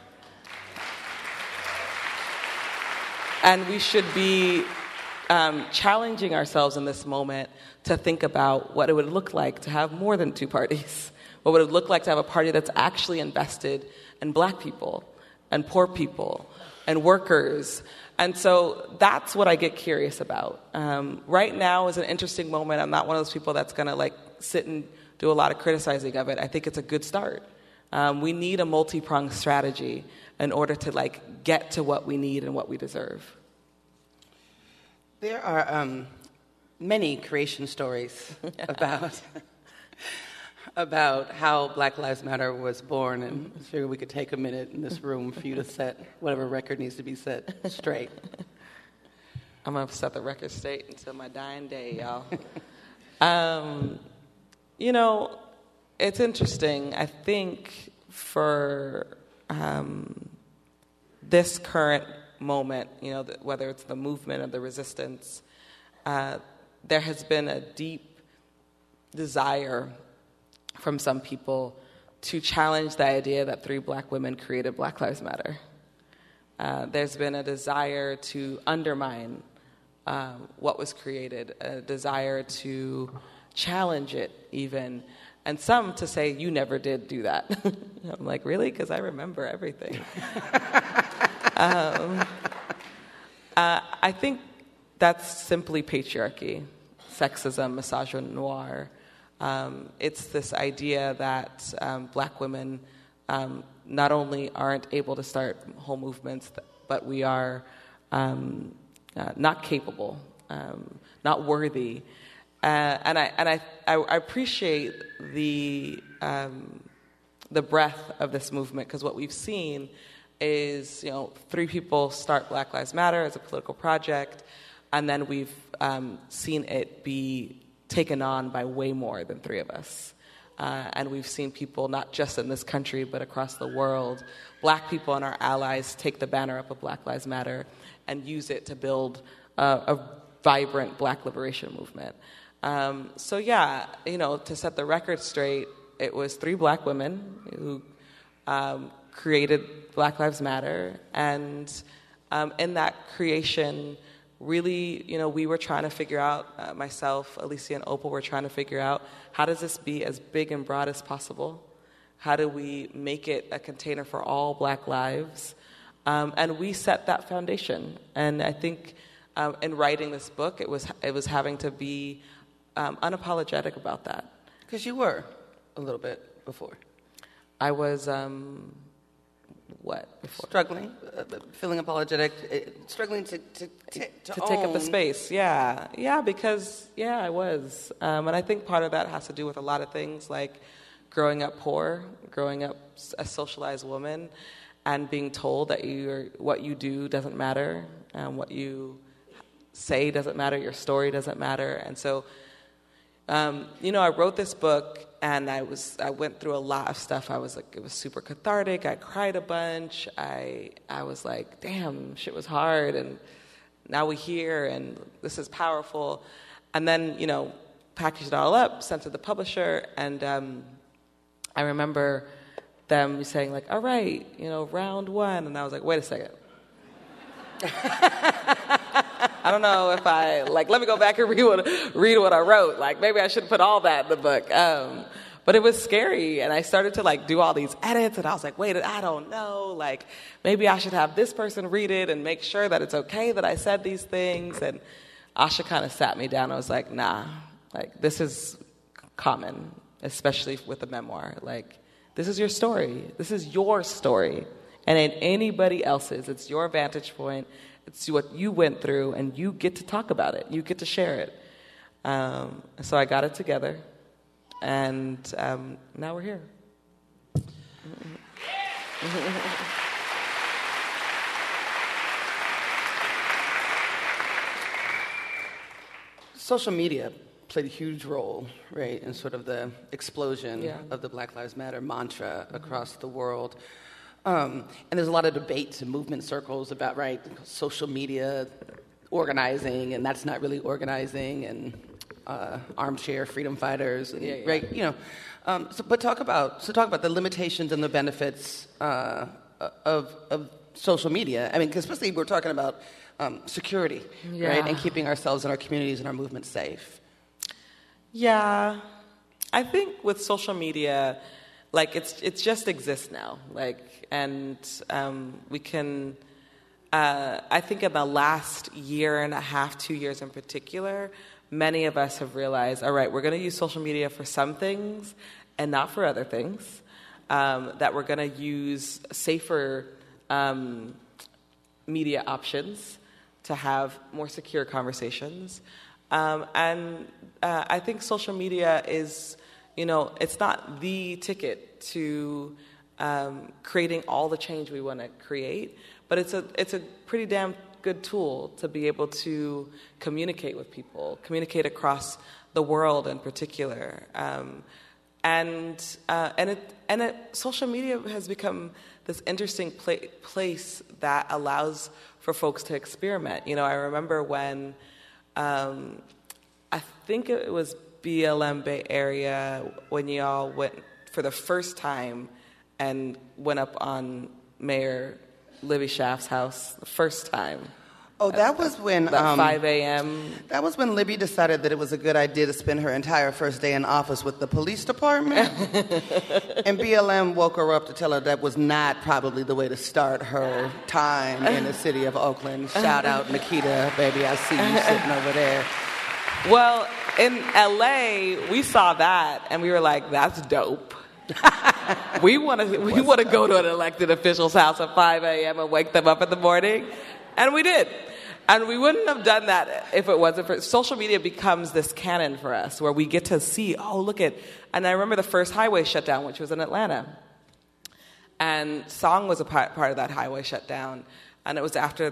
And we should be challenging ourselves in this moment to think about what it would look like to have more than two parties. What would it look like to have a party that's actually invested in Black people and poor people and workers? And so that's what I get curious about. Right now is an interesting moment. I'm not one of those people that's going to sit and do a lot of criticizing of it. I think it's a good start. We need a multi-pronged strategy in order to get to what we need and what we deserve. There are many creation stories about how Black Lives Matter was born, and I figured we could take a minute in this room for you to set whatever record needs to be set straight. I'm going to set the record straight until my dying day, y'all. It's interesting. I think for this current moment, whether it's the movement or the resistance, there has been a deep desire from some people to challenge the idea that 3 Black women created Black Lives Matter. There's been a desire to undermine what was created, a desire to challenge it even, and some to say, you never did do that. I'm like, really? Because I remember everything. I think that's simply patriarchy, sexism, misogynoir. It's this idea that Black women not only aren't able to start whole movements, but we are not capable, not worthy. And I appreciate the breadth of this movement, because what we've seen is 3 people start Black Lives Matter as a political project, and then we've seen it be taken on by way more than 3 of us. And we've seen people, not just in this country, but across the world, Black people and our allies take the banner up of Black Lives Matter and use it to build a vibrant Black liberation movement. To set the record straight, it was 3 Black women who created Black Lives Matter. And in that creation, really, we were trying to figure out, myself, Alicia, and Opal were trying to figure out, how does this be as big and broad as possible? How do we make it a container for all Black lives? And we set that foundation. And I think in writing this book, it was having to be unapologetic about that. Because you were a little bit before. I was... What? Before? Struggling, feeling apologetic, struggling to take up the space. Yeah, because I was, and I think part of that has to do with a lot of things, like growing up poor, growing up a socialized woman, and being told that what you do doesn't matter, what you say doesn't matter, your story doesn't matter, and so. I wrote this book, and I went through a lot of stuff. I was like, it was super cathartic. I cried a bunch. I was like, damn, shit was hard, and now we're here, and this is powerful. And then, packaged it all up, sent it to the publisher, and I remember them saying like, all right, round one. And I was like, wait a second. I don't know if let me go back and read what I wrote. Like, maybe I should put all that in the book. But it was scary, and I started to do all these edits, and I was like, wait, I don't know. Like, maybe I should have this person read it and make sure that it's okay that I said these things. And Asha kind of sat me down. I was like, nah, this is common, especially with a memoir. This is your story. This is your story. And ain't anybody else's. It's your vantage point. It's what you went through, and you get to talk about it. You get to share it. So I got it together, and now we're here. Social media played a huge role, right, in sort of the explosion of the Black Lives Matter mantra across the world. And there's a lot of debates and movement circles about, social media organizing, and that's not really organizing, and armchair freedom fighters, and, right? But talk about the limitations and the benefits of social media. I mean, 'cause especially we're talking about security, right, and keeping ourselves and our communities and our movements safe. Yeah, I think with social media, it's just exists now, and we can. I think in the last year and a half, 2 years in particular, many of us have realized, all right, we're going to use social media for some things and not for other things. That we're going to use safer media options to have more secure conversations. And I think social media is, it's not the ticket to creating all the change we want to create, but it's a pretty damn good tool to be able to communicate with people, communicate across the world in particular. Social media has become this interesting place that allows for folks to experiment. I remember when I think it was BLM Bay Area when y'all went for the first time and went up on Mayor Libby Schaaf's house the first time. Oh, that was when... 5 a.m. That was when Libby decided that it was a good idea to spend her entire first day in office with the police department. And BLM woke her up to tell her that was not probably the way to start her time in the city of Oakland. Shout out, Nikita, baby, I see you sitting over there. Well, in L.A., we saw that, and we were like, that's dope. we want to go to an elected official's house at 5 a.m. and wake them up in the morning. And we did. And we wouldn't have done that if it wasn't for... Social media becomes this canon for us where we get to see, And I remember the first highway shutdown, which was in Atlanta. And Song was a part of that highway shutdown. And it was after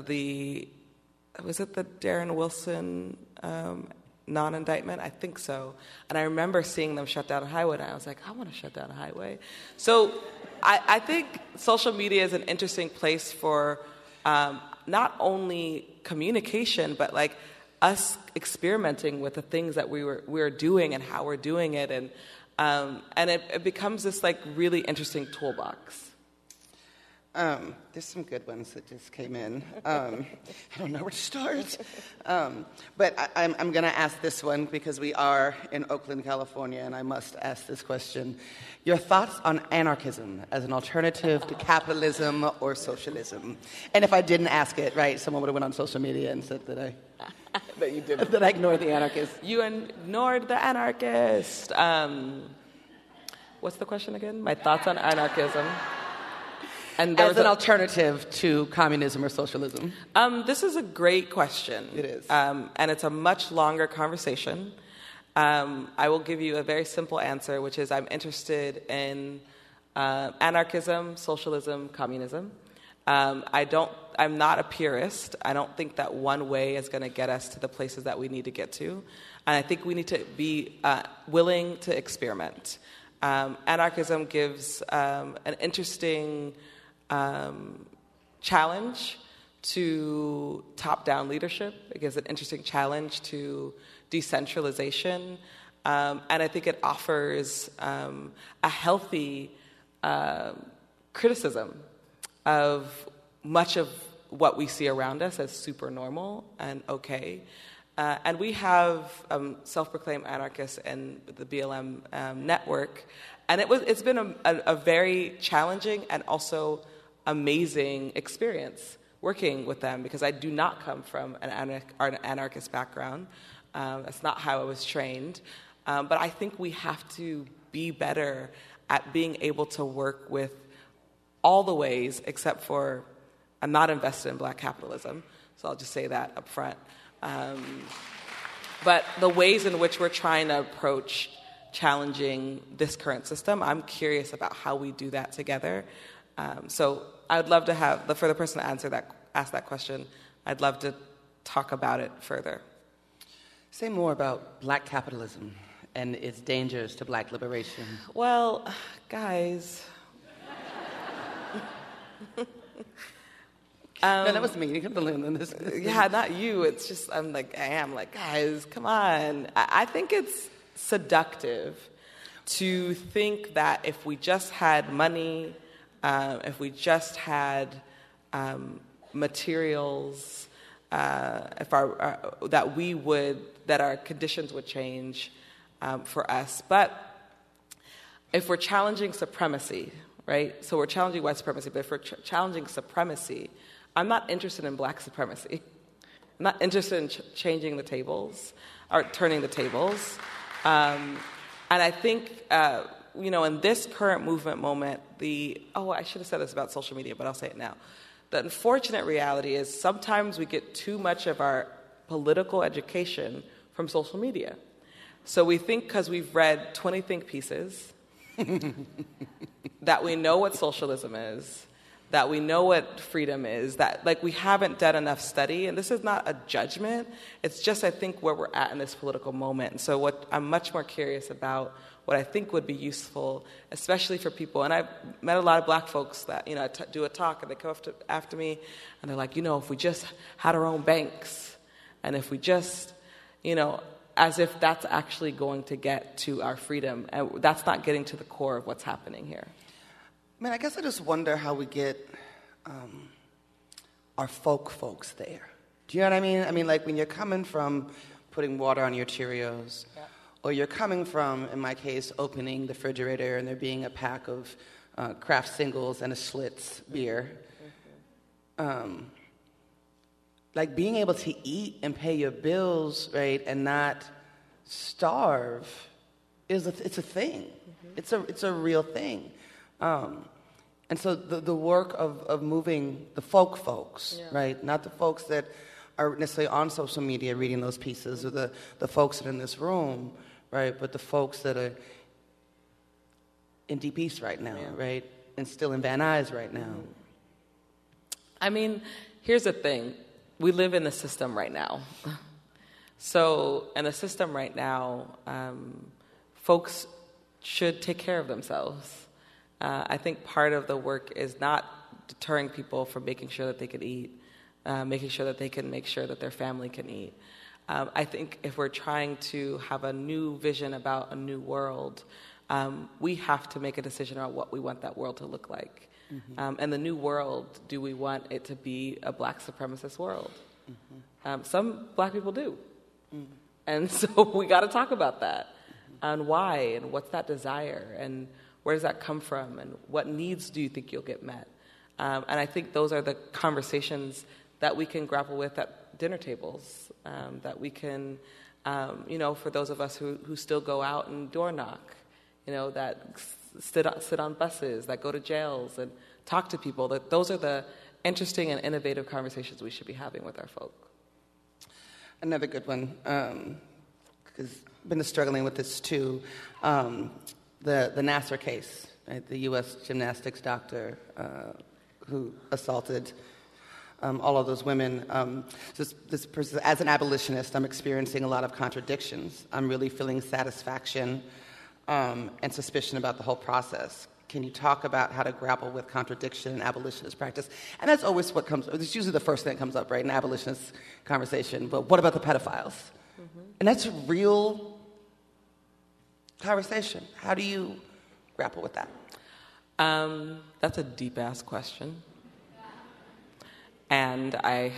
was it the Darren Wilson non-indictment? I think so. And I remember seeing them shut down a highway, and I was like, I want to shut down a highway. So I think social media is an interesting place for not only communication, but us experimenting with the things that we're doing and how we're doing it, and it becomes this really interesting toolbox. There's some good ones that just came in. I don't know where to start. But I'm going to ask this one because we are in Oakland, California, and I must ask this question. Your thoughts on anarchism as an alternative to capitalism or socialism? And if I didn't ask it, right, someone would have went on social media and said that that you didn't. That I ignored the anarchist. You ignored the anarchist. What's the question again? My thoughts on anarchism. And as an alternative to communism or socialism? This is a great question. It is. And it's a much longer conversation. I will give you a very simple answer, which is I'm interested in anarchism, socialism, communism. I'm not a purist. I don't think that one way is going to get us to the places that we need to get to. And I think we need to be willing to experiment. Anarchism gives an interesting challenge to top-down leadership. It gives an interesting challenge to decentralization. And I think it offers a healthy criticism of much of what we see around us as super normal and okay. And we have self-proclaimed anarchists in the BLM network, and it's been a very challenging and also amazing experience working with them, because I do not come from an anarchist background. That's not how I was trained. But I think we have to be better at being able to work with all the ways, except for I'm not invested in black capitalism, so I'll just say that up front. But the ways in which we're trying to approach challenging this current system, I'm curious about how we do that together. So I would love to have, for the person to ask that question, I'd love to talk about it further. Say more about black capitalism and its dangers to black liberation. Well, guys. No, that was me. You can believe in this. Yeah, not you. It's just, I am like, guys, come on. I think it's seductive to think that if we just had money, if we just had materials, that our conditions would change for us. But if we're challenging supremacy, right? So we're challenging white supremacy, but if we're challenging supremacy, I'm not interested in black supremacy. I'm not interested in changing the tables or turning the tables. And I think, in this current movement moment, I should have said this about social media, but I'll say it now. The unfortunate reality is sometimes we get too much of our political education from social media. So we think because we've read 20 think pieces that we know what socialism is, that we know what freedom is, that we haven't done enough study. And this is not a judgment. It's just, I think, where we're at in this political moment. And so what I'm much more curious about, what I think would be useful, especially for people. And I've met a lot of black folks that, I do a talk and they come after me and they're like, if we just had our own banks, and if we just, as if that's actually going to get to our freedom. And that's not getting to the core of what's happening here. I guess I just wonder how we get our folks there. Do you know what I mean? When you're coming from putting water on your Cheerios, yeah, or you're coming from, in my case, opening the refrigerator and there being a pack of Kraft Singles and a Schlitz beer, being able to eat and pay your bills, right, and not starve it's a thing. Mm-hmm. It's a real thing. And so the work of moving the folks, yeah, right? Not the folks that are necessarily on social media reading those pieces, or the folks that are in this room, right? But the folks that are in Deep East right now, yeah, right? And still in Van Nuys right now. Here's the thing. We live in the system right now. So in the system right now, folks should take care of themselves. I think part of the work is not deterring people from making sure that they can eat, making sure that they can make sure that their family can eat. I think if we're trying to have a new vision about a new world, we have to make a decision about what we want that world to look like. Mm-hmm. And the new world, do we want it to be a black supremacist world? Mm-hmm. Some black people do. Mm-hmm. And so we got to talk about that, mm-hmm, and why, and what's that desire, and where does that come from, and what needs do you think you'll get met? And I think those are the conversations that we can grapple with at dinner tables, that we can, for those of us who still go out and door knock, that sit on buses, that go to jails and talk to people, that those are the interesting and innovative conversations we should be having with our folk. Another good one, because I've been struggling with this too. The Nassar case, right? The U.S. gymnastics doctor who assaulted all of those women. This person, as an abolitionist, I'm experiencing a lot of contradictions. I'm really feeling satisfaction and suspicion about the whole process. Can you talk about how to grapple with contradiction in abolitionist practice? And that's always what comes. It's usually the first thing that comes up, right, in abolitionist conversation. But what about the pedophiles? Mm-hmm. And that's a real conversation. How do you grapple with that? That's a deep-ass question. And I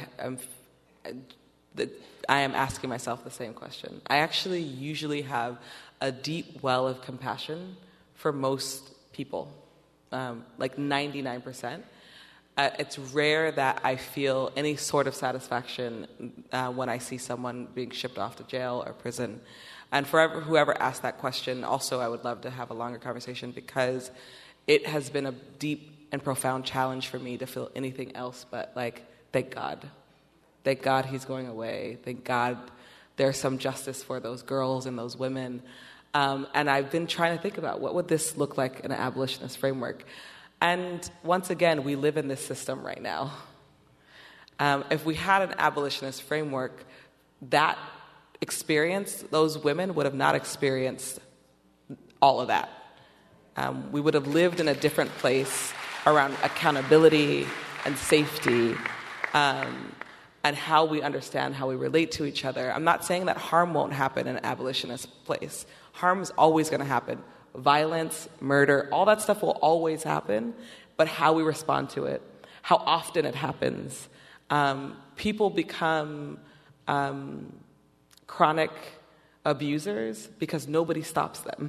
am asking myself the same question. I actually usually have a deep well of compassion for most people, like 99%. It's rare that I feel any sort of satisfaction when I see someone being shipped off to jail or prison. And for whoever asked that question, also I would love to have a longer conversation, because it has been a deep and profound challenge for me to feel anything else but like, thank God. Thank God he's going away. Thank God there's some justice for those girls and those women. And I've been trying to think about what would this look like in an abolitionist framework. And once again, we live in this system right now. If we had an abolitionist framework, that experience, those women would have not experienced all of that. We would have lived in a different place around accountability and safety, and how we understand how we relate to each other. I'm not saying that harm won't happen in an abolitionist place. Harm is always going to happen. Violence, murder, all that stuff will always happen, but how we respond to it, how often it happens. People become chronic abusers because nobody stops them.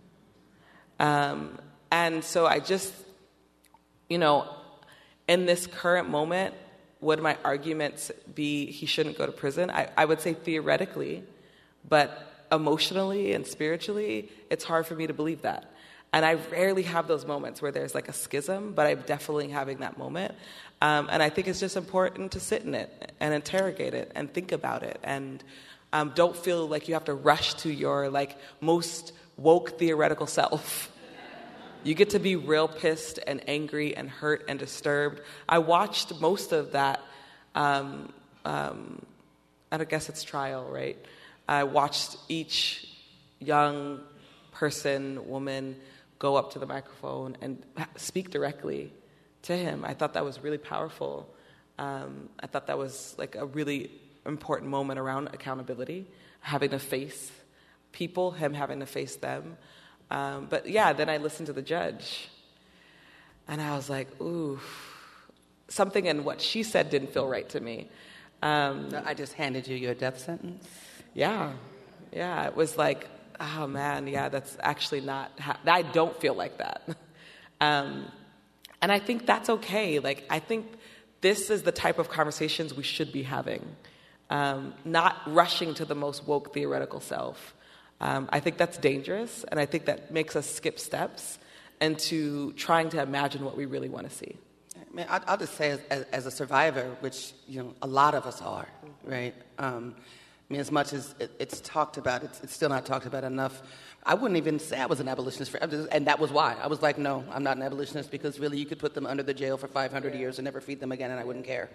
And so I just, in this current moment, would my arguments be he shouldn't go to prison? I would say theoretically, but emotionally and spiritually, it's hard for me to believe that. And I rarely have those moments where there's like a schism, but I'm definitely having that moment. And I think it's just important to sit in it and interrogate it and think about it. And don't feel like you have to rush to your like most woke theoretical self. You get to be real pissed and angry and hurt and disturbed. I watched most of that, I guess it's trial, right? I watched each young person, woman, go up to the microphone and speak directly to him. I thought that was really powerful. I thought that was like a really important moment around accountability, having to face people, him having to face them. But yeah, then I listened to the judge, and I was like, ooh, something in what she said didn't feel right to me. I just handed you your death sentence? Yeah, it was like, oh man, yeah, that's actually not, I don't feel like that. And I think that's okay. Like, I think this is the type of conversations we should be having, not rushing to the most woke theoretical self. I think that's dangerous, and I think that makes us skip steps into trying to imagine what we really want to see. I mean, I'll just say, as a survivor, which a lot of us are, right? I mean, as much as it's talked about, it's still not talked about enough. I wouldn't even say I was an abolitionist, and that was why. I was like, no, I'm not an abolitionist, because really you could put them under the jail for 500 years and never feed them again, and I wouldn't care.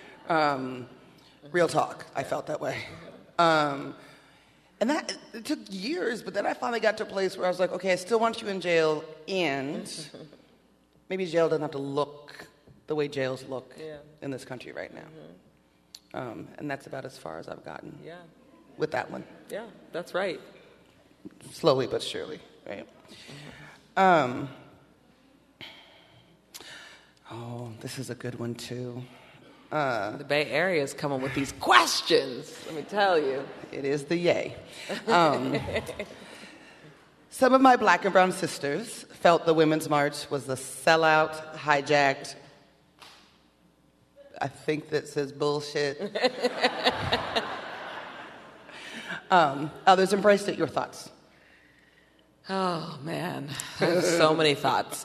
Real talk, I felt that way. And that, it took years, but then I finally got to a place where I was like, okay, I still want you in jail, and maybe jail doesn't have to look the way jails look in this country right now. And that's about as far as I've gotten with that one. Yeah, that's right. Slowly but surely, right? This is a good one, too. The Bay Area is coming with these questions, let me tell you. It is the yay. Some of my black and brown sisters felt the Women's March was a sellout, hijacked, I think that says bullshit. Others embraced it. Your thoughts? Oh, man. I have so many thoughts.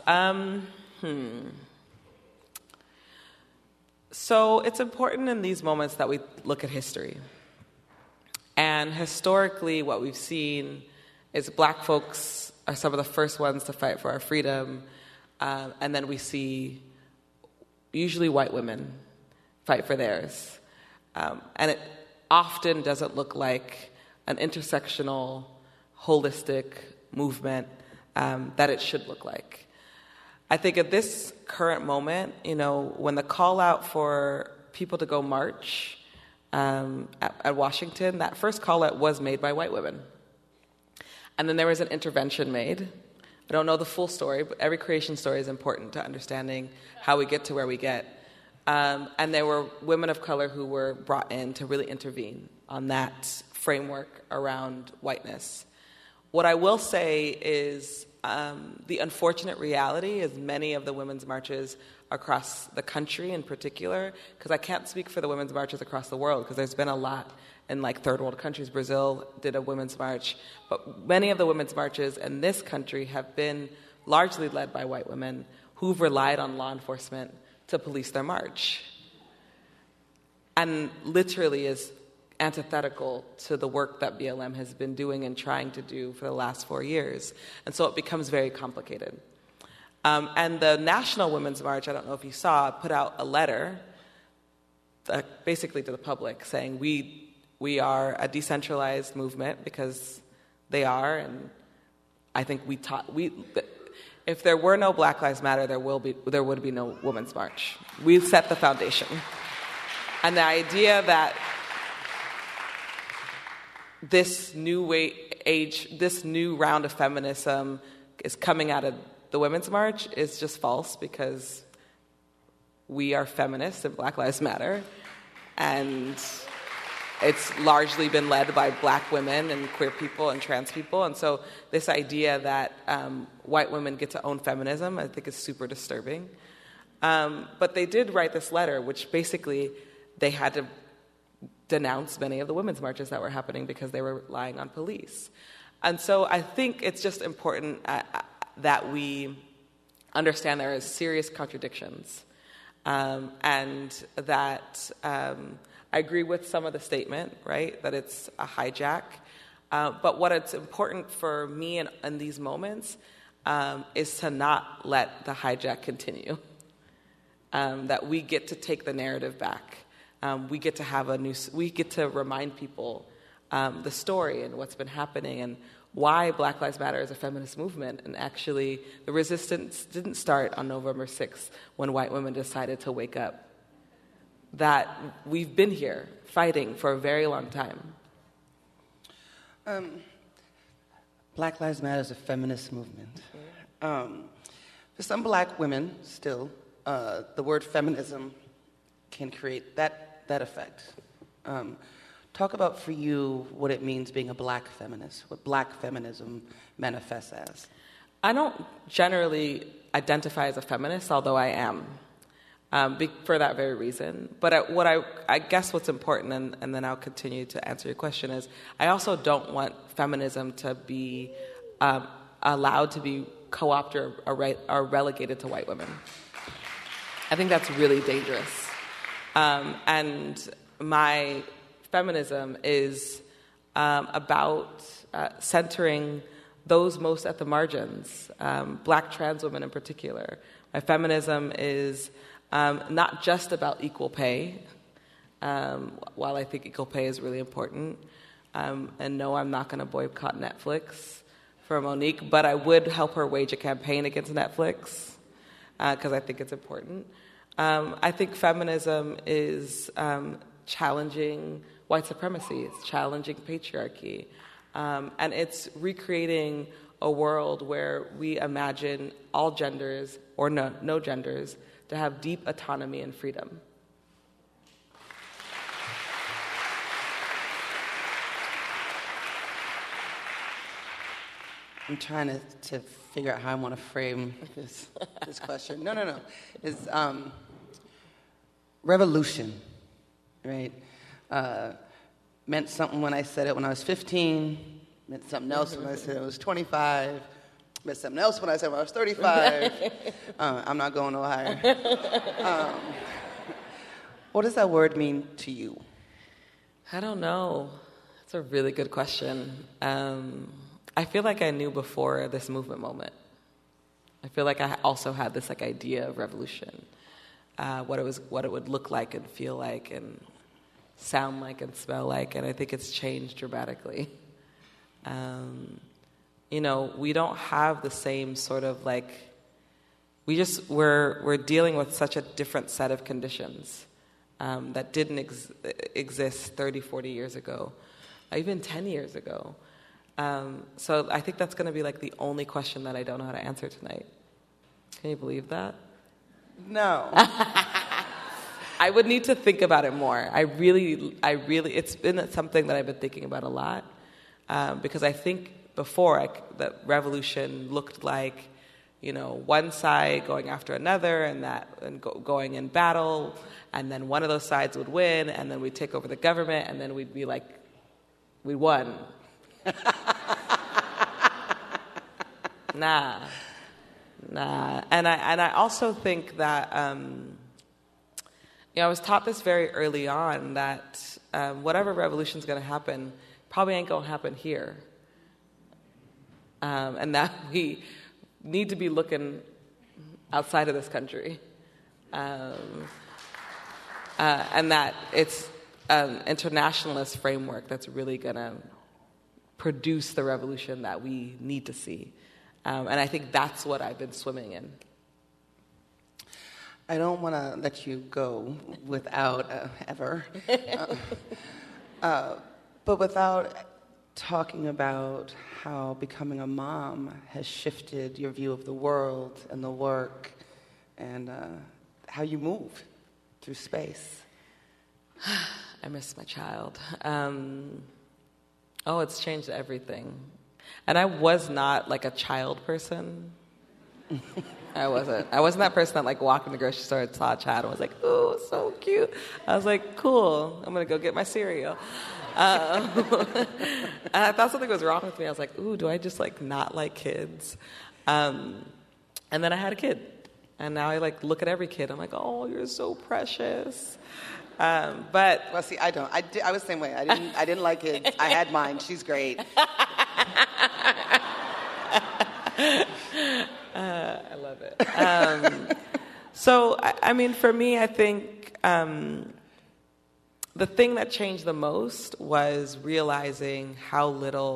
So it's important in these moments that we look at history. And historically, what we've seen is black folks are some of the first ones to fight for our freedom. And then we see usually white women fight for theirs. And it often doesn't look like an intersectional, holistic movement that it should look like. I think at this current moment, when the call out for people to go march at Washington, that first call out was made by white women. And then there was an intervention made I don't know the full story, but every creation story is important to understanding how we get to where we get. And there were women of color who were brought in to really intervene on that framework around whiteness. What I will say is the unfortunate reality is many of the women's marches across the country in particular, because I can't speak for the women's marches across the world, because there's been a lot in like third world countries. Brazil did a women's march, but many of the women's marches in this country have been largely led by white women who've relied on law enforcement to police their march, and literally is antithetical to the work that BLM has been doing and trying to do for the last 4 years. And so it becomes very complicated. And the National Women's March, I don't know if you saw, put out a letter basically to the public saying we are a decentralized movement, because they are, and I think if there were no Black Lives Matter, there would be no Women's March. We set the foundation. And the idea that this new round of feminism is coming out of the Women's March is just false, because we are feminists and Black Lives Matter, and it's largely been led by Black women and queer people and trans people. And so this idea that white women get to own feminism, I think, is super disturbing. But they did write this letter, which basically they had to denounce many of the women's marches that were happening because they were relying on police. And so I think it's just important that we understand there is serious contradictions, and that I agree with some of the statement, right, that it's a hijack. But what it's important for me in these moments is to not let the hijack continue, that we get to take the narrative back. We get to remind people the story and what's been happening and why Black Lives Matter is a feminist movement. And actually, the resistance didn't start on November 6th when white women decided to wake up. That we've been here fighting for a very long time. Black Lives Matter is a feminist movement. For some Black women, still, the word feminism can create that effect. Talk about, for you, what it means being a Black feminist, what Black feminism manifests as. I don't generally identify as a feminist, although I am, for that very reason. But I guess what's important, and then I'll continue to answer your question, is I also don't want feminism to be allowed to be co-opted or relegated to white women. I think that's really dangerous. And my feminism is about centering those most at the margins, Black trans women in particular. My feminism is not just about equal pay, while I think equal pay is really important. And no, I'm not going to boycott Netflix for Monique, but I would help her wage a campaign against Netflix, because I think it's important. I think feminism is challenging white supremacy. It's challenging patriarchy. And it's recreating a world where we imagine all genders, or no genders, to have deep autonomy and freedom. I'm trying to figure out how I want to frame this question. No. It's revolution, right? Meant something when I said it when I was 15, meant something else when I said it when I was 25, meant something else when I said when I was 35. I'm not going no higher. What does that word mean to you? I don't know. That's a really good question. I feel like I knew before this movement moment. I feel like I also had this idea of revolution, what it would look like and feel like and sound like and smell like, and I think it's changed dramatically. We don't have the same sort of we're dealing with such a different set of conditions that didn't exist 30, 40 years ago, even 10 years ago. So I think that's going to be like the only question that I don't know how to answer tonight. Can you believe that? No. I would need to think about it more. I really, it's been something that I've been thinking about a lot, because I think before that revolution looked like, one side going after another and going in battle, and then one of those sides would win, and then we'd take over the government, and then we'd be like, we won. Nah. And I also think that, I was taught this very early on, that whatever revolution's going to happen probably ain't going to happen here. And that we need to be looking outside of this country. And that it's an internationalist framework that's really going to produce the revolution that we need to see. And I think that's what I've been swimming in. I don't want to let you go without ever, but without talking about how becoming a mom has shifted your view of the world and the work and how you move through space. I miss my child. It's changed everything. And I was not like a child person. I wasn't that person that like walked in the grocery store and saw a child and was like, "Oh, so cute." I was like, "Cool, I'm gonna go get my cereal." And I thought something was wrong with me. I was like, "Ooh, do I just like not like kids?" And then I had a kid, and now I like look at every kid. I'm like, "Oh, you're so precious." But well, see, I don't. I was the same way. I didn't like kids. I had mine. She's great. I love it. So, I mean, for me, I think the thing that changed the most was realizing how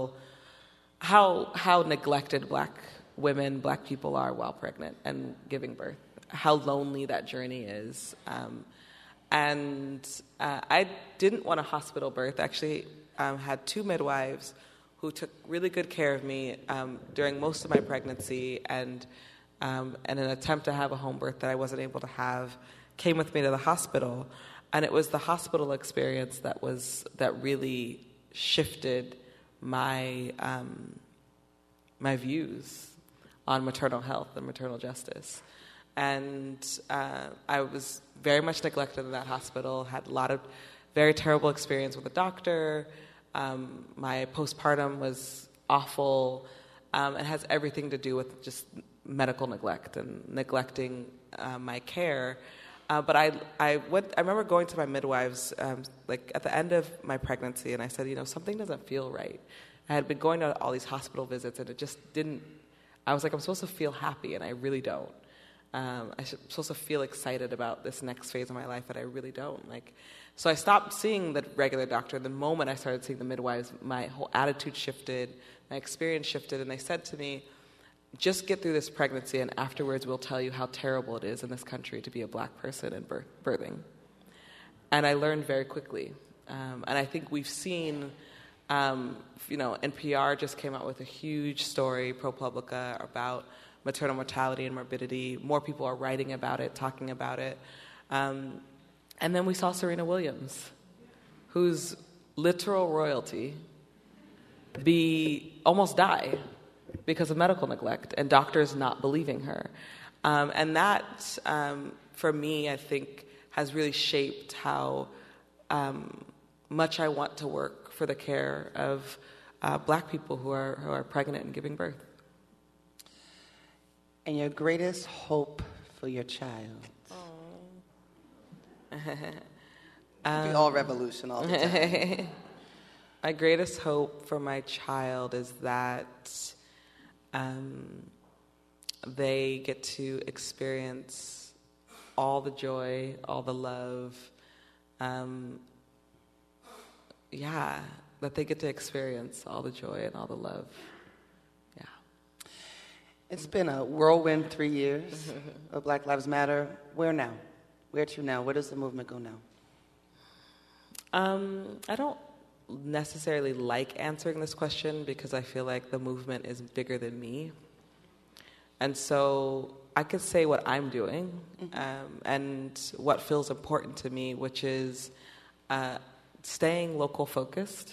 neglected Black women, Black people are while pregnant and giving birth. How lonely that journey is. And I didn't want a hospital birth. Actually, had two midwives who took really good care of me during most of my pregnancy, and an attempt to have a home birth that I wasn't able to have came with me to the hospital. And it was the hospital experience that really shifted my my views on maternal health and maternal justice. And I was very much neglected in that hospital, had a lot of very terrible experience with the doctor. My postpartum was awful, and has everything to do with just medical neglect and neglecting my care. But I remember going to my midwives like at the end of my pregnancy, and I said, something doesn't feel right. I had been going to all these hospital visits, and it just didn't. I was like, I'm supposed to feel happy, and I really don't. I'm supposed to feel excited about this next phase of my life, but I really don't. So I stopped seeing the regular doctor. The moment I started seeing the midwives, my whole attitude shifted, my experience shifted, and they said to me, just get through this pregnancy, and afterwards we'll tell you how terrible it is in this country to be a Black person and birthing. And I learned very quickly. And I think we've seen, NPR just came out with a huge story, ProPublica, about maternal mortality and morbidity. More people are writing about it, talking about it. And then we saw Serena Williams, whose literal royalty almost die because of medical neglect and doctors not believing her. And that, for me, I think, has really shaped how much I want to work for the care of Black people who are pregnant and giving birth. And your greatest hope for your child? Be all revolution all the time. My greatest hope for my child is that they get to experience all the joy, all the love, that they get to experience all the joy and all the love. Yeah. It's been a whirlwind 3 years of Black Lives Matter. Where now? Where to now? Where does the movement go now? I don't necessarily like answering this question because I feel like the movement is bigger than me. And so I could say what I'm doing and what feels important to me, which is staying local focused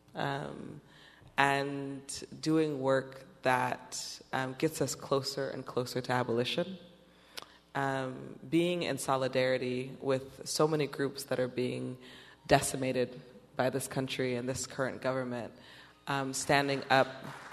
and doing work that gets us closer and closer to abolition. Being in solidarity with so many groups that are being decimated by this country and this current government, standing up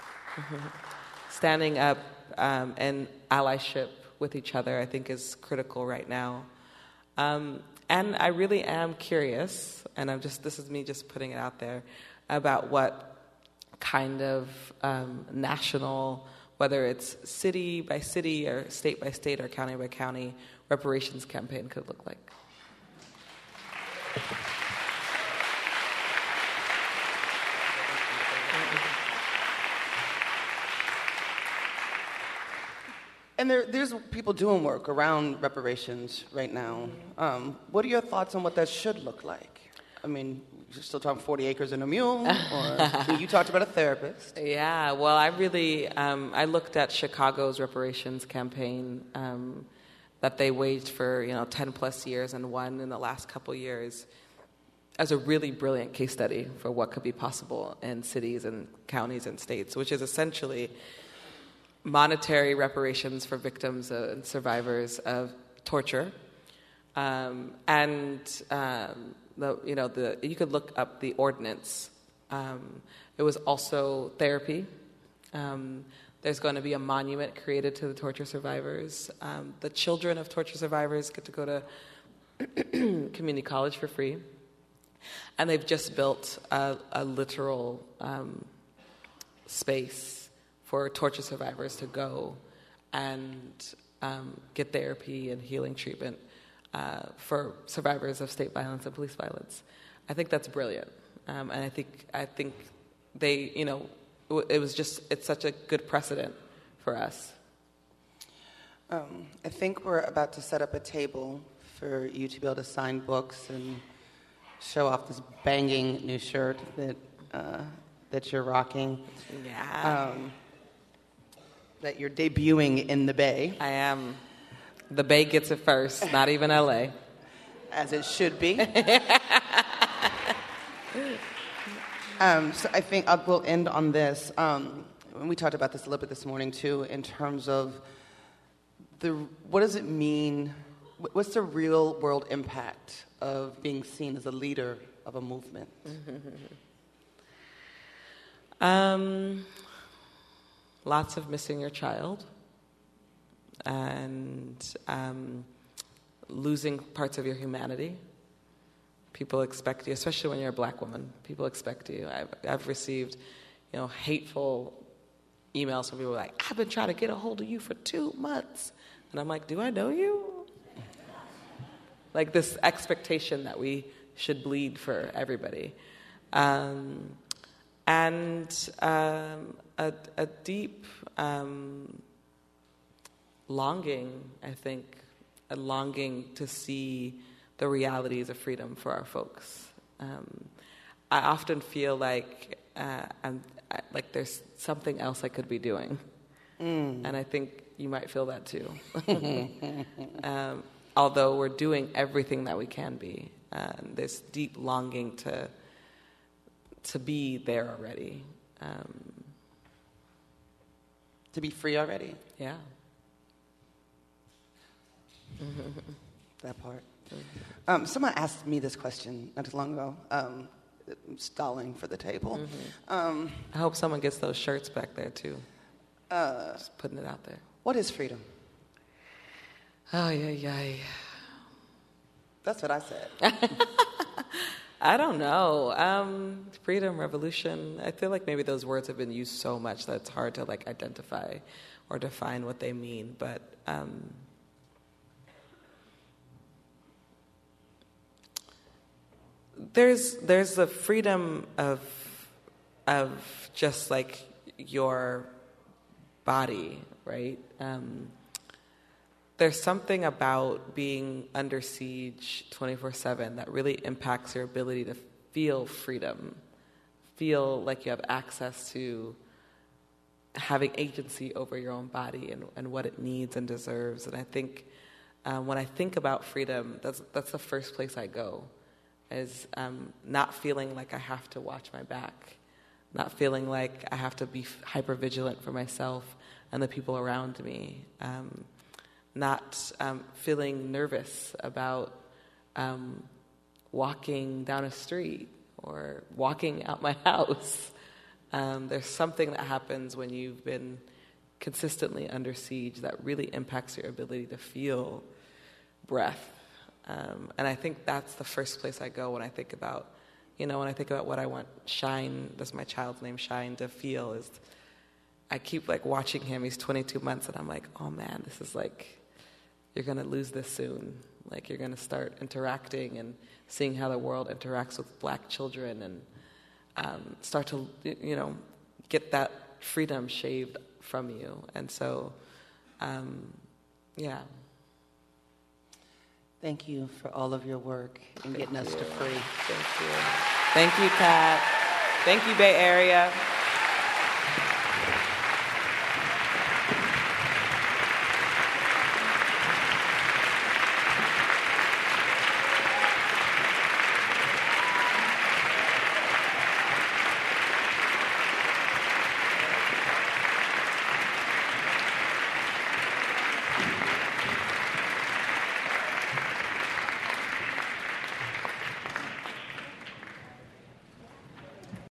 and allyship with each other, I think, is critical right now. And I really am curious, and this is me just putting it out there, about what kind of national, whether it's city by city or state by state or county by county, reparations campaign could look like. And there's people doing work around reparations right now. What are your thoughts on what that should look like? I mean, you're still talking 40 acres and a mule, or you talked about a therapist. Yeah, well, I really, I looked at Chicago's reparations campaign that they waged for, 10 plus years and won in the last couple years as a really brilliant case study for what could be possible in cities and counties and states, which is essentially monetary reparations for victims and survivors of torture. You could look up the ordinance. It was also therapy. There's going to be a monument created to the torture survivors. The children of torture survivors get to go to community college for free. And they've just built a literal space for torture survivors to go and get therapy and healing treatment for survivors of state violence and police violence. I think that's brilliant, and I think they, it's such a good precedent for us. I think we're about to set up a table for you to be able to sign books and show off this banging new shirt that you're rocking. Yeah. That you're debuting in the Bay. I am. The Bay gets it first, not even LA. As it should be. So I think we'll end on this. We talked about this a little bit this morning, too, in terms of what does it mean? What's the real world impact of being seen as a leader of a movement? Lots of missing your child and losing parts of your humanity. People expect you, especially when you're a black woman, people expect you. I've received, hateful emails from people like, I've been trying to get a hold of you for 2 months. And I'm like, do I know you? Like this expectation that we should bleed for everybody. A deep longing, I think, a longing to see the realities of freedom for our folks. I often feel like there's something else I could be doing, and I think you might feel that too. Although we're doing everything that we can be, this deep longing to be there already. To be free already? Yeah. That part. Someone asked me this question not too long ago. I'm stalling for the table. I hope someone gets those shirts back there, too. Just putting it out there. What is freedom? Oh, yeah. That's what I said. I don't know. Freedom, revolution. I feel like maybe those words have been used so much that it's hard to identify or define what they mean. But there's the freedom of just your body, right? There's something about being under siege 24/7 that really impacts your ability to feel freedom. feel like you have access to having agency over your own body and what it needs and deserves. And I think when I think about freedom, that's the first place I go, is not feeling like I have to watch my back, not feeling like I have to be hypervigilant for myself and the people around me, not feeling nervous about walking down a street or walking out my house. There's something that happens when you've been consistently under siege that really impacts your ability to feel breath. And I think that's the first place I go when I think about, when I think about what I want Shine, that's my child's name, Shine, to feel, is I keep watching him. He's 22 months, and I'm like, oh man, this is you're going to lose this soon. You're going to start interacting and seeing how the world interacts with Black children, and start to, get that freedom shaved from you. And so, yeah. Thank you for all of your work in getting us to free. Thank you. Thank you, Kat. Thank you, Bay Area.